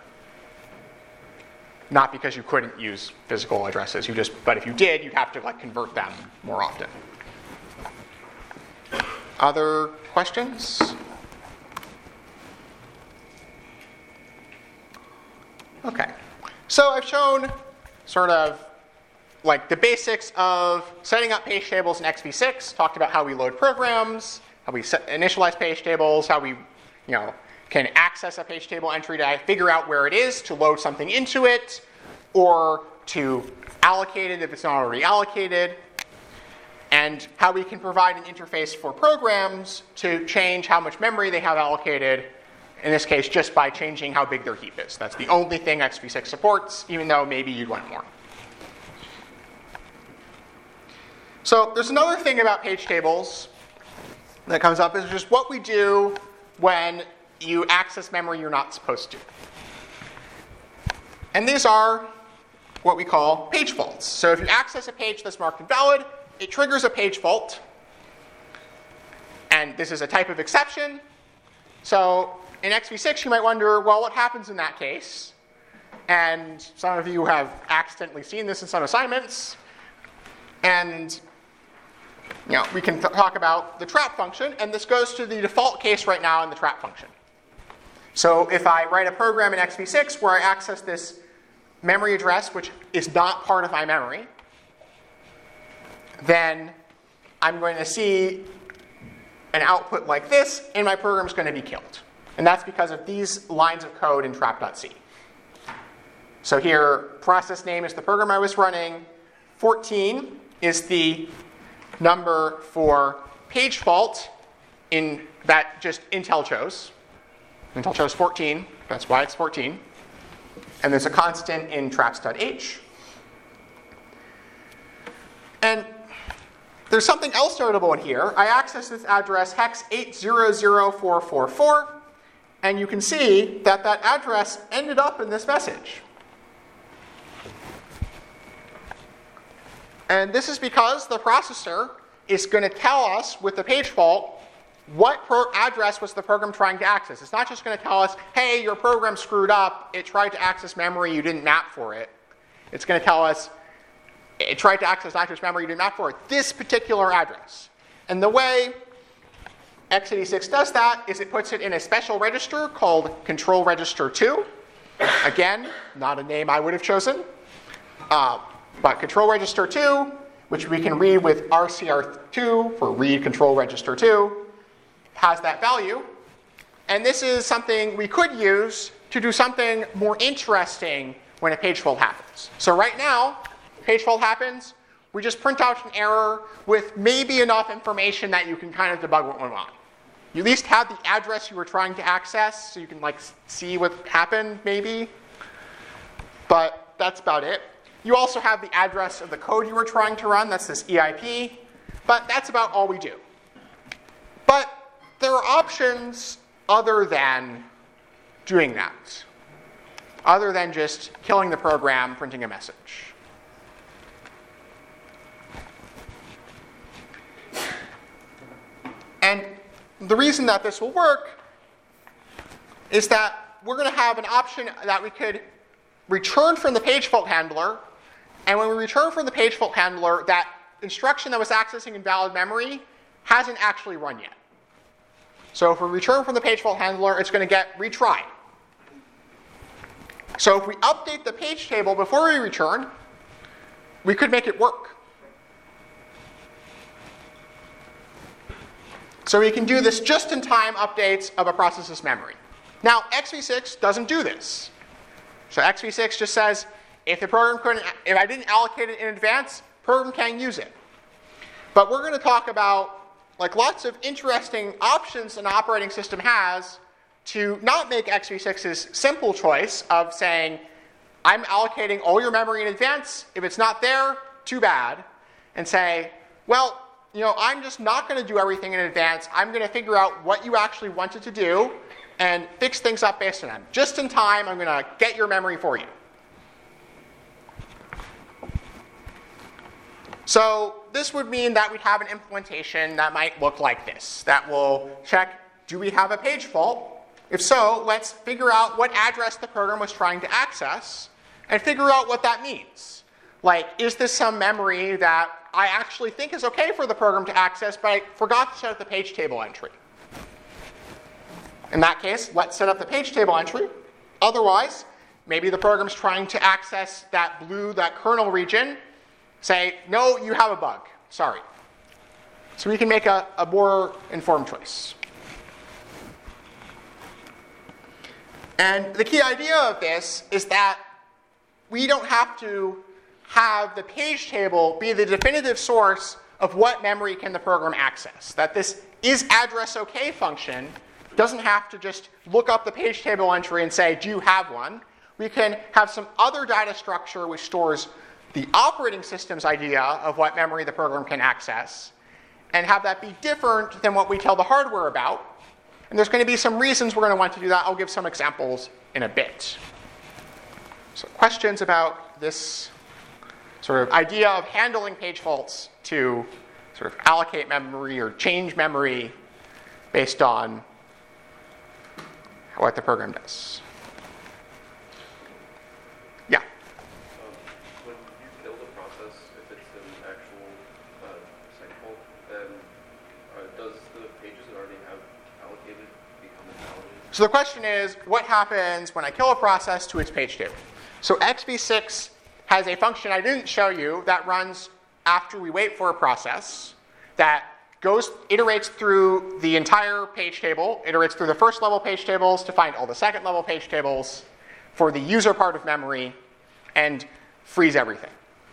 Not because you couldn't use physical addresses, but if you did, you'd have to convert them more often. Other questions? Okay. So I've shown sort of the basics of setting up page tables in xv6, talked about how we load programs, how we initialize page tables, how we can access a page table entry to figure out where it is, to load something into it, or to allocate it if it's not already allocated, and how we can provide an interface for programs to change how much memory they have allocated, in this case just by changing how big their heap is. That's the only thing xv6 supports, even though maybe you'd want more. So there's another thing about page tables that comes up, is just what we do when you access memory you're not supposed to. And these are what we call page faults. So if you access a page that's marked invalid, it triggers a page fault. And this is a type of exception. So in xv6, you might wonder, well, what happens in that case? And some of you have accidentally seen this in some assignments. And we can talk about the trap function, and this goes to the default case right now in the trap function. So if I write a program in xv6 where I access this memory address, which is not part of my memory, then I'm going to see an output like this, and my program is going to be killed. And that's because of these lines of code in trap.c. So here, process name is the program I was running. 14 is the number for page fault that just Intel chose. Intel chose 14. That's why it's 14. And there's a constant in traps.h. And there's something else notable in here. I access this address hex 800444, and you can see that that address ended up in this message. And this is because the processor is going to tell us with the page fault what address was the program trying to access. It's not just going to tell us, hey, your program screwed up. It tried to access memory. You didn't map for it. It's going to tell us it tried to access address memory. You didn't map for it. This particular address. And the way x86 does that is it puts it in a special register called control register 2. Again, not a name I would have chosen. But control register 2, which we can read with RCR2 for read control register 2, has that value. And this is something we could use to do something more interesting when a page fault happens. So right now, page fault happens, we just print out an error with maybe enough information that you can kind of debug what went on. You at least have the address you were trying to access, so you can see what happened, maybe. But that's about it. You also have the address of the code you were trying to run. That's this EIP. But that's about all we do. But there are options other than doing that, other than just killing the program, printing a message. And the reason that this will work is that we're going to have an option that we could return from the page fault handler. And when we return from the page fault handler, that instruction that was accessing invalid memory hasn't actually run yet. So if we return from the page fault handler, it's going to get retried. So if we update the page table before we return, we could make it work. So we can do this just-in-time updates of a process's memory. Now, xv6 doesn't do this. So xv6 just says, if I didn't allocate it in advance, program can't use it. But we're going to talk about lots of interesting options an operating system has to not make xv6's simple choice of saying, I'm allocating all your memory in advance. If it's not there, too bad. And say, well, I'm just not going to do everything in advance. I'm going to figure out what you actually wanted to do and fix things up based on them. Just in time, I'm going to get your memory for you. So this would mean that we'd have an implementation that might look like this, that will check, do we have a page fault? If so, let's figure out what address the program was trying to access and figure out what that means. Is this some memory that I actually think is okay for the program to access, but I forgot to set up the page table entry? In that case, let's set up the page table entry. Otherwise, maybe the program's trying to access that kernel region. Say, no, you have a bug. Sorry. So we can make a more informed choice. And the key idea of this is that we don't have to have the page table be the definitive source of what memory can the program access. That this isAddressOK function doesn't have to just look up the page table entry and say, do you have one? We can have some other data structure which stores the operating system's idea of what memory the program can access, and have that be different than what we tell the hardware about. And there's going to be some reasons we're going to want to do that. I'll give some examples in a bit. So questions about this sort of idea of handling page faults to sort of allocate memory or change memory based on what the program does? Yeah. When you kill the process, if it's an actual cycle, then does the pages that already have allocated become invalidated? So the question is, what happens when I kill a process to its page table? So xv6 has a function I didn't show you that runs after we wait for a process that iterates through the entire page table, iterates through the first level page tables to find all the second level page tables for the user part of memory, and frees everything.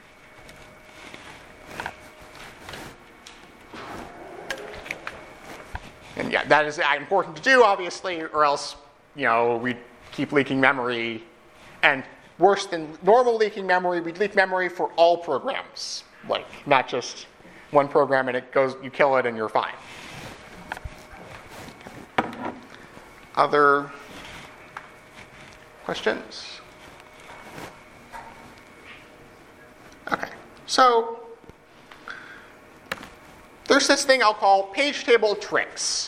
And yeah, that is important to do, obviously, or else, we keep leaking memory. And worse than normal leaking memory. We'd leak memory for all programs, like not just one program and it goes, you kill it and you're fine. Other questions? Okay, so there's this thing I'll call page table tricks.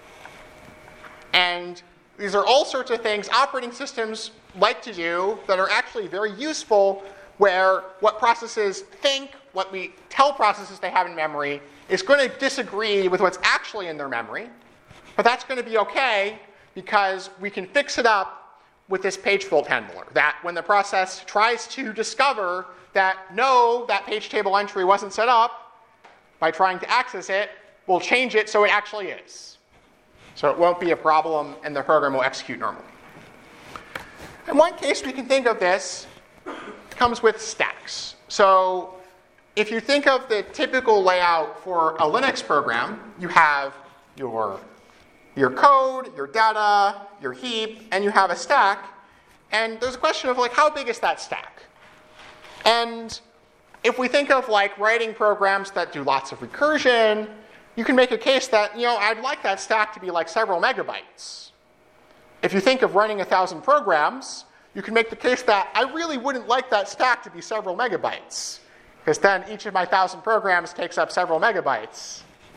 And these are all sorts of things operating systems like to do that are actually very useful, where what processes think, what we tell processes they have in memory, is going to disagree with what's actually in their memory. But that's going to be okay, because we can fix it up with this page fault handler, that when the process tries to discover that no, that page table entry wasn't set up, by trying to access it, we'll change it so it actually is. So it won't be a problem and the program will execute normally. And one case we can think of this comes with stacks. So if you think of the typical layout for a Linux program, you have your code, your data, your heap, and you have a stack. And there's a question of like, how big is that stack? And if we think of like writing programs that do lots of recursion, you can make a case that, I'd like that stack to be like several megabytes. If you think of running 1,000 programs, you can make the case that I really wouldn't like that stack to be several megabytes, because then each of my 1,000 programs takes up several megabytes.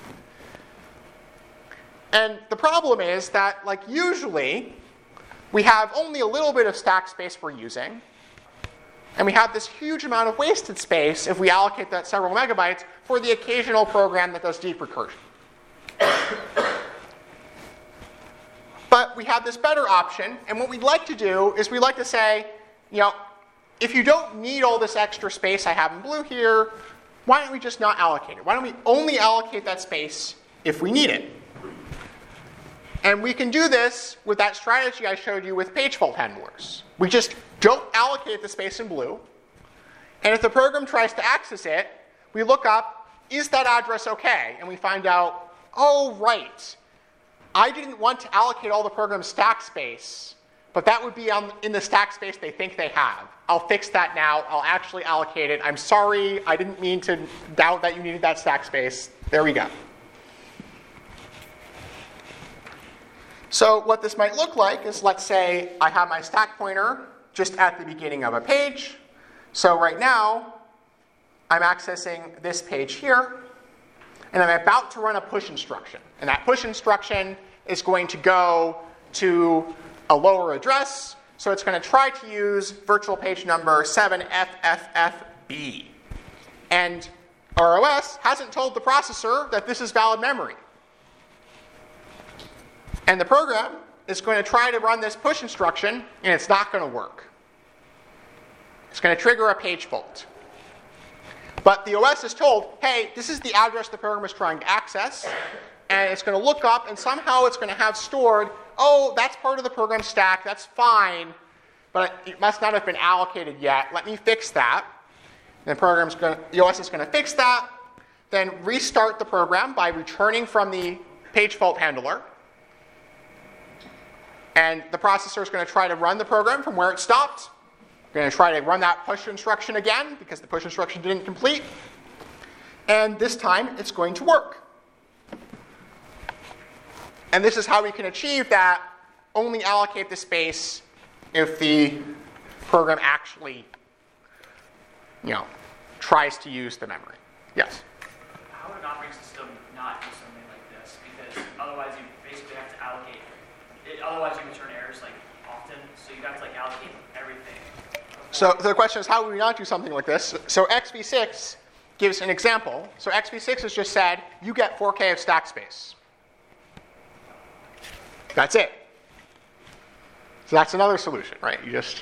And the problem is that, like, usually we have only a little bit of stack space we're using, and we have this huge amount of wasted space if we allocate that several megabytes for the occasional program that does deep recursion. But we have this better option, and what we'd like to do is we'd like to say, if you don't need all this extra space I have in blue here, why don't we just not allocate it? Why don't we only allocate that space if we need it? And we can do this with that strategy I showed you with page fault handlers. We just don't allocate the space in blue. And if the program tries to access it, we look up, is that address okay? And we find out, oh, right. I didn't want to allocate all the program's stack space, but that would be in the stack space they think they have. I'll fix that now. I'll actually allocate it. I'm sorry. I didn't mean to doubt that you needed that stack space. There we go. So what this might look like is, let's say I have my stack pointer just at the beginning of a page. So right now, I'm accessing this page here, and I'm about to run a push instruction. And that push instruction is going to go to a lower address, so it's going to try to use virtual page number 7FFFB. And ROS hasn't told the processor that this is valid memory. And the program is going to try to run this push instruction, and it's not going to work. It's going to trigger a page fault. But the OS is told, hey, this is the address the program is trying to access, and it's going to look up, and somehow it's going to have stored, oh, that's part of the program stack, that's fine, but it must not have been allocated yet. Let me fix that. And the OS is going to fix that, then restart the program by returning from the page fault handler. And the processor is going to try to run the program from where it stopped. We're going to try to run that push instruction again, because the push instruction didn't complete. And this time, it's going to work. And this is how we can achieve that only allocate the space if the program actually, tries to use the memory. Yes? How would an operating system not do something like this? Because otherwise you basically have to allocate. Otherwise you return errors often, so you have to allocate everything. So the question is, how would we not do something like this? So XV6 gives an example. So XV6 has just said, you get 4K of stack space. That's it. So that's another solution, right?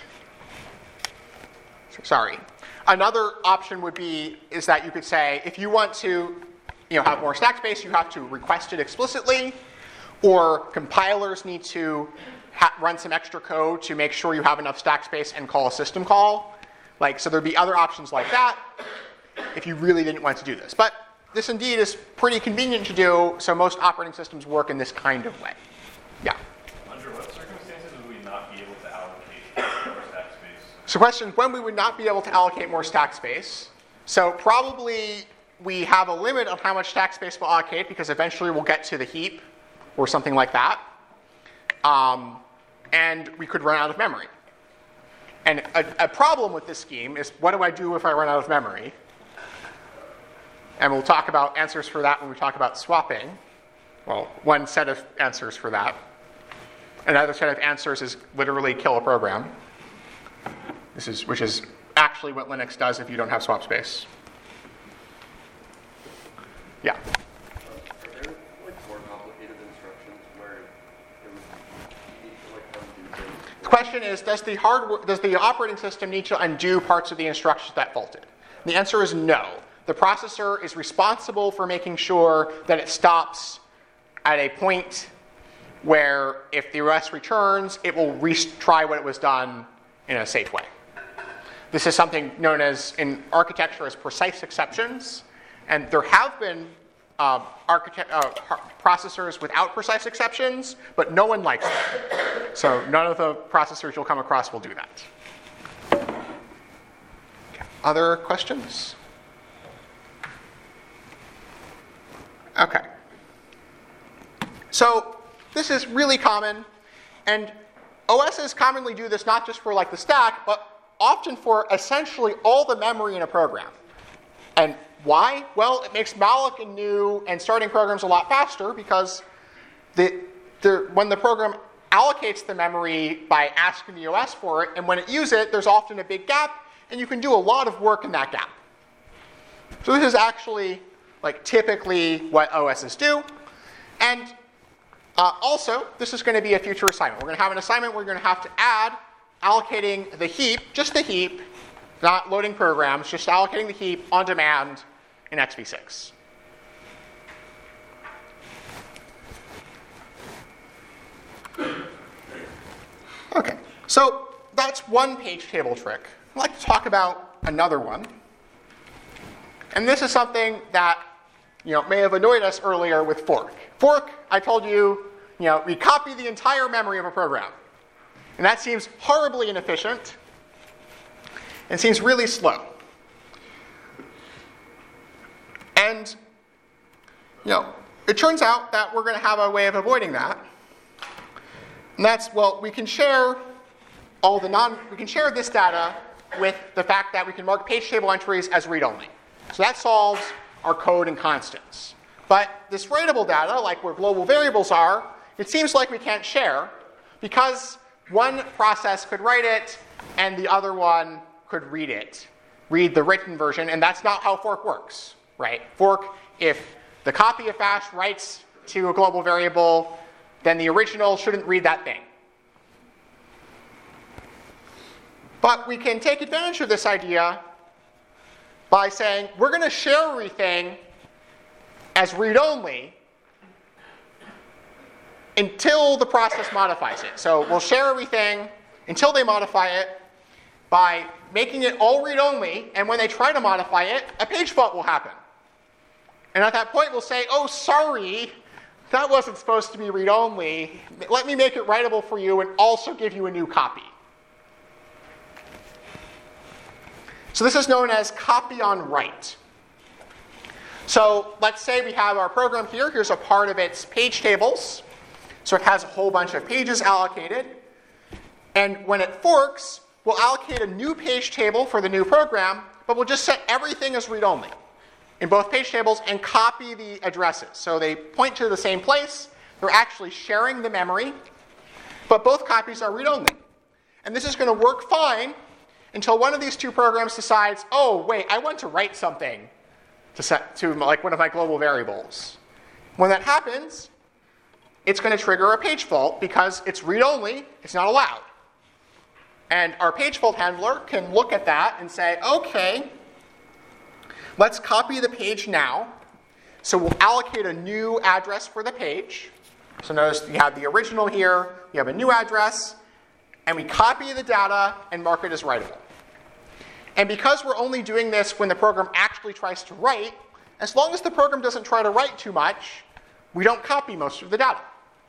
Sorry. Another option is that you could say, if you want to have more stack space, you have to request it explicitly, or compilers need to run some extra code to make sure you have enough stack space and call a system call. So there'd be other options like that if you really didn't want to do this. But this indeed is pretty convenient to do, so most operating systems work in this kind of way. Yeah? Under what circumstances would we not be able to allocate more stack space? So question, when we would not be able to allocate more stack space. So probably we have a limit on how much stack space we'll allocate because eventually we'll get to the heap or something like that. And we could run out of memory. And a problem with this scheme is, what do I do if I run out of memory? And we'll talk about answers for that when we talk about swapping. Well, one set of answers for that. Another set of answers is literally kill a program. Which is actually what Linux does if you don't have swap space. Yeah. Are there like more complicated instructions where it would you need to like undo things? The question is, does the operating system need to undo parts of the instructions that faulted? And the answer is no. The processor is responsible for making sure that it stops at a point where if the OS returns, it will retry what it was done in a safe way. This is something known as, in architecture, as precise exceptions. And there have been processors without precise exceptions, but no one likes them. So none of the processors you'll come across will do that. Okay. Other questions? Okay. So this is really common, and OSs commonly do this not just for like the stack, but often for essentially all the memory in a program. And why? Well, it makes malloc and new and starting programs a lot faster because when the program allocates the memory by asking the OS for it, and when it uses it, there's often a big gap, and you can do a lot of work in that gap. So this is actually like typically what OSs do. And also, this is going to be a future assignment. We're going to have an assignment where we're going to have to add allocating the heap, just the heap, not loading programs, just allocating the heap on demand in xv6. Okay, so that's one page table trick. I'd like to talk about another one. And this is something that may have annoyed us earlier with fork. Fork, I told you, we copy the entire memory of a program. And that seems horribly inefficient and seems really slow. And, it turns out that we're going to have a way of avoiding that. And that's, we can share this data with the fact that we can mark page table entries as read-only. So that solves our code and constants. But this writable data, like where global variables are, it seems like we can't share because one process could write it and the other one could read the written version, and that's not how fork works, right? Fork, if the copy of bash writes to a global variable, then the original shouldn't read that thing. But we can take advantage of this idea by saying we're going to share everything as read-only until the process modifies it. So we'll share everything until they modify it by making it all read-only, and when they try to modify it, a page fault will happen. And at that point, we'll say, oh, sorry, that wasn't supposed to be read-only. Let me make it writable for you and also give you a new copy. So this is known as copy on write. So let's say we have our program here. Here's a part of its page tables. So it has a whole bunch of pages allocated. And when it forks, we'll allocate a new page table for the new program, but we'll just set everything as read-only in both page tables and copy the addresses. So they point to the same place. They're actually sharing the memory, but both copies are read-only. And this is going to work fine until one of these two programs decides, oh, wait, I want to write something to set to like one of my global variables. When that happens, it's going to trigger a page fault because it's read-only, it's not allowed. And our page fault handler can look at that and say, okay, let's copy the page now. So we'll allocate a new address for the page. So notice you have the original here, you have a new address, and we copy the data and mark it as writable. And because we're only doing this when the program actually tries to write, as long as the program doesn't try to write too much, we don't copy most of the data.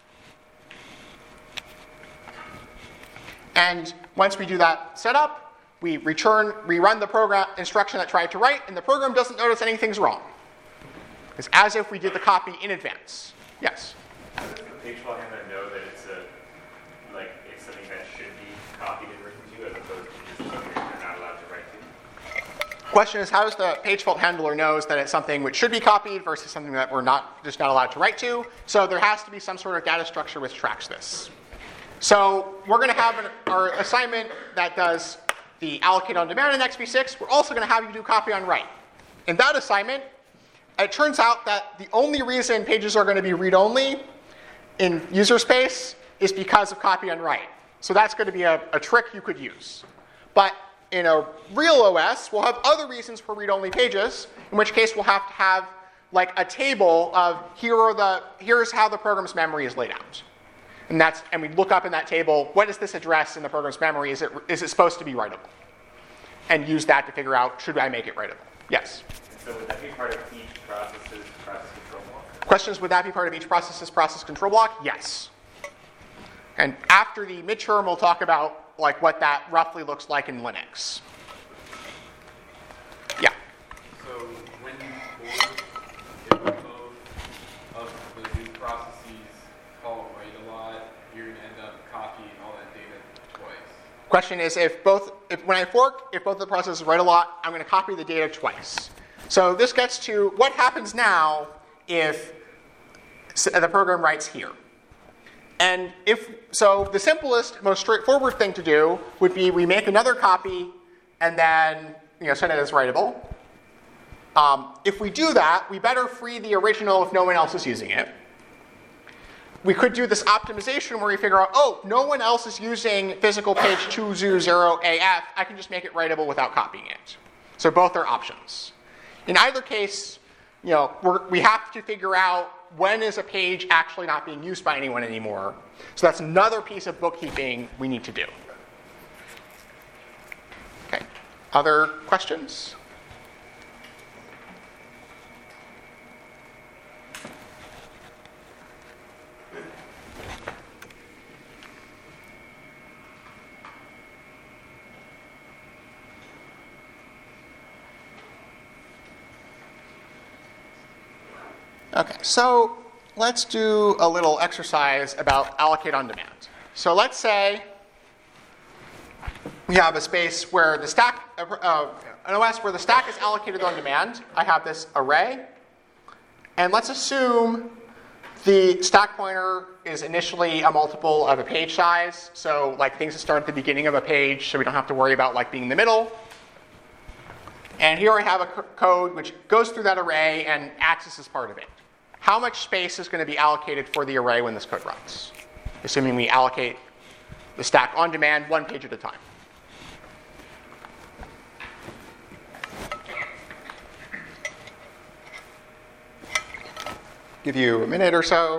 And once we do that setup, we run the program instruction that tried to write, and the program doesn't notice anything's wrong. It's as if we did the copy in advance. Yes? How does the page fault handler know that it's something that should be copied and written to, as opposed to just something you're not allowed to write to? Question is, how does the page fault handler knows that it's something which should be copied versus something that we're not allowed to write to? So there has to be some sort of data structure which tracks this. So we're going to have our assignment that does the allocate on demand in XP6. We're also going to have you do copy on write. In that assignment, it turns out that the only reason pages are going to be read-only in user space is because of copy on write. So that's going to be a trick you could use. But in a real OS, we'll have other reasons for read-only pages, in which case we'll have to have like a table of here's how the program's memory is laid out. And we look up in that table, what is this address in the program's memory? Is it supposed to be writable? And use that to figure out, should I make it writable? Yes? So would that be part of each process's process control block? Questions, would that be part of each process's process control block? Yes. And after the midterm, we'll talk about like what that roughly looks like in Linux. Yeah. So when you forward if both of the new processes call write a lot, you're going to end up copying all that data twice. Question is, if both of the processes write a lot, I'm going to copy the data twice. So this gets to what happens now if the program writes here. And so the simplest, most straightforward thing to do would be we make another copy and then send it as writable. If we do that, we better free the original if no one else is using it. We could do this optimization where we figure out, no one else is using physical page 200AF. I can just make it writable without copying it. So both are options. In either case, we have to figure out when is a page actually not being used by anyone anymore. So that's another piece of bookkeeping we need to do. Okay. Other questions? Okay, so let's do a little exercise about allocate on demand. So let's say we have a space where the stack, an OS where the stack is allocated on demand. I have this array, and let's assume the stack pointer is initially a multiple of a page size. So like things that start at the beginning of a page, so we don't have to worry about like being in the middle. And here I have a code which goes through that array and acts as part of it. How much space is going to be allocated for the array when this code runs? Assuming we allocate the stack on demand one page at a time. Give you a minute or so.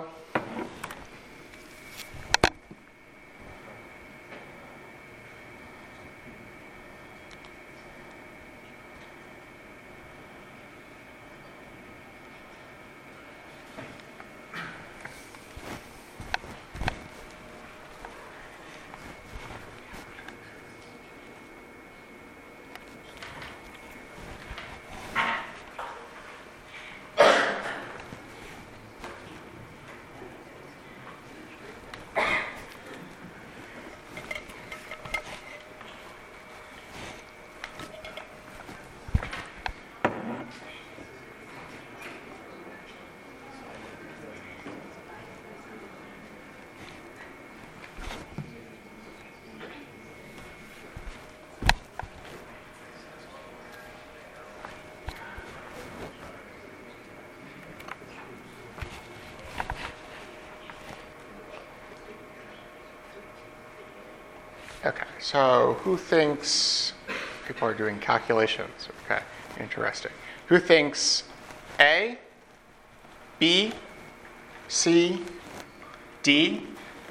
Okay, so who thinks, people are doing calculations, okay, interesting. Who thinks A, B, C, D,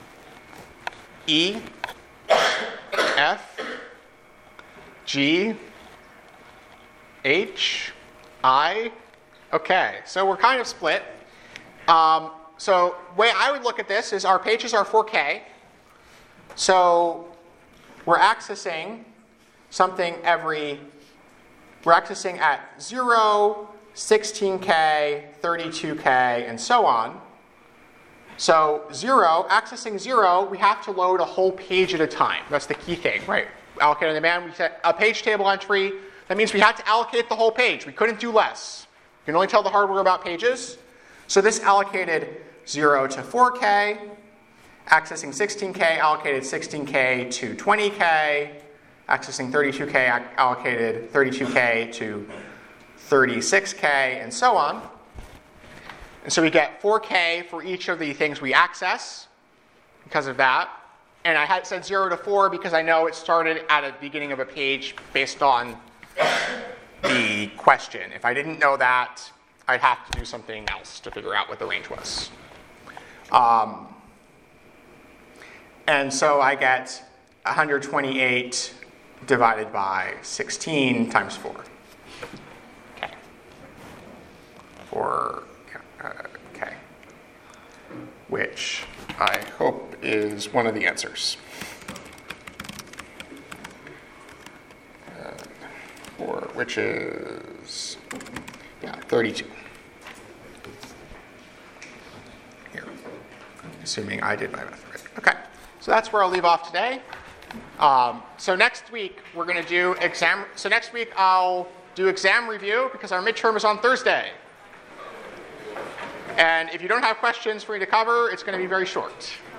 E, F, G, H, I? Okay, so we're kind of split. So the way I would look at this is our pages are 4K. So we're accessing something every, we're accessing at 0, 16K, 32K, and so on. So 0, accessing 0, we have to load a whole page at a time. That's the key thing, right? Allocate on demand, we set a page table entry. That means we had to allocate the whole page. We couldn't do less. You can only tell the hardware about pages. So this allocated 0 to 4K, accessing 16K, allocated 16K to 20K, accessing 32K, allocated 32K to 36K, and so on. And so we get 4K for each of the things we access because of that. And I had said 0 to 4 because I know it started at the beginning of a page based on the question. If I didn't know that, I'd have to do something else to figure out what the range was. And so I get 128 divided by 16 times 4. Okay. 4K. Which I hope is one of the answers. 4, which is, 32. Here. Assuming I did my math right. Okay. So that's where I'll leave off today. So next week we're going to do exam. So next week I'll do exam review because our midterm is on Thursday. And if you don't have questions for me to cover, it's going to be very short.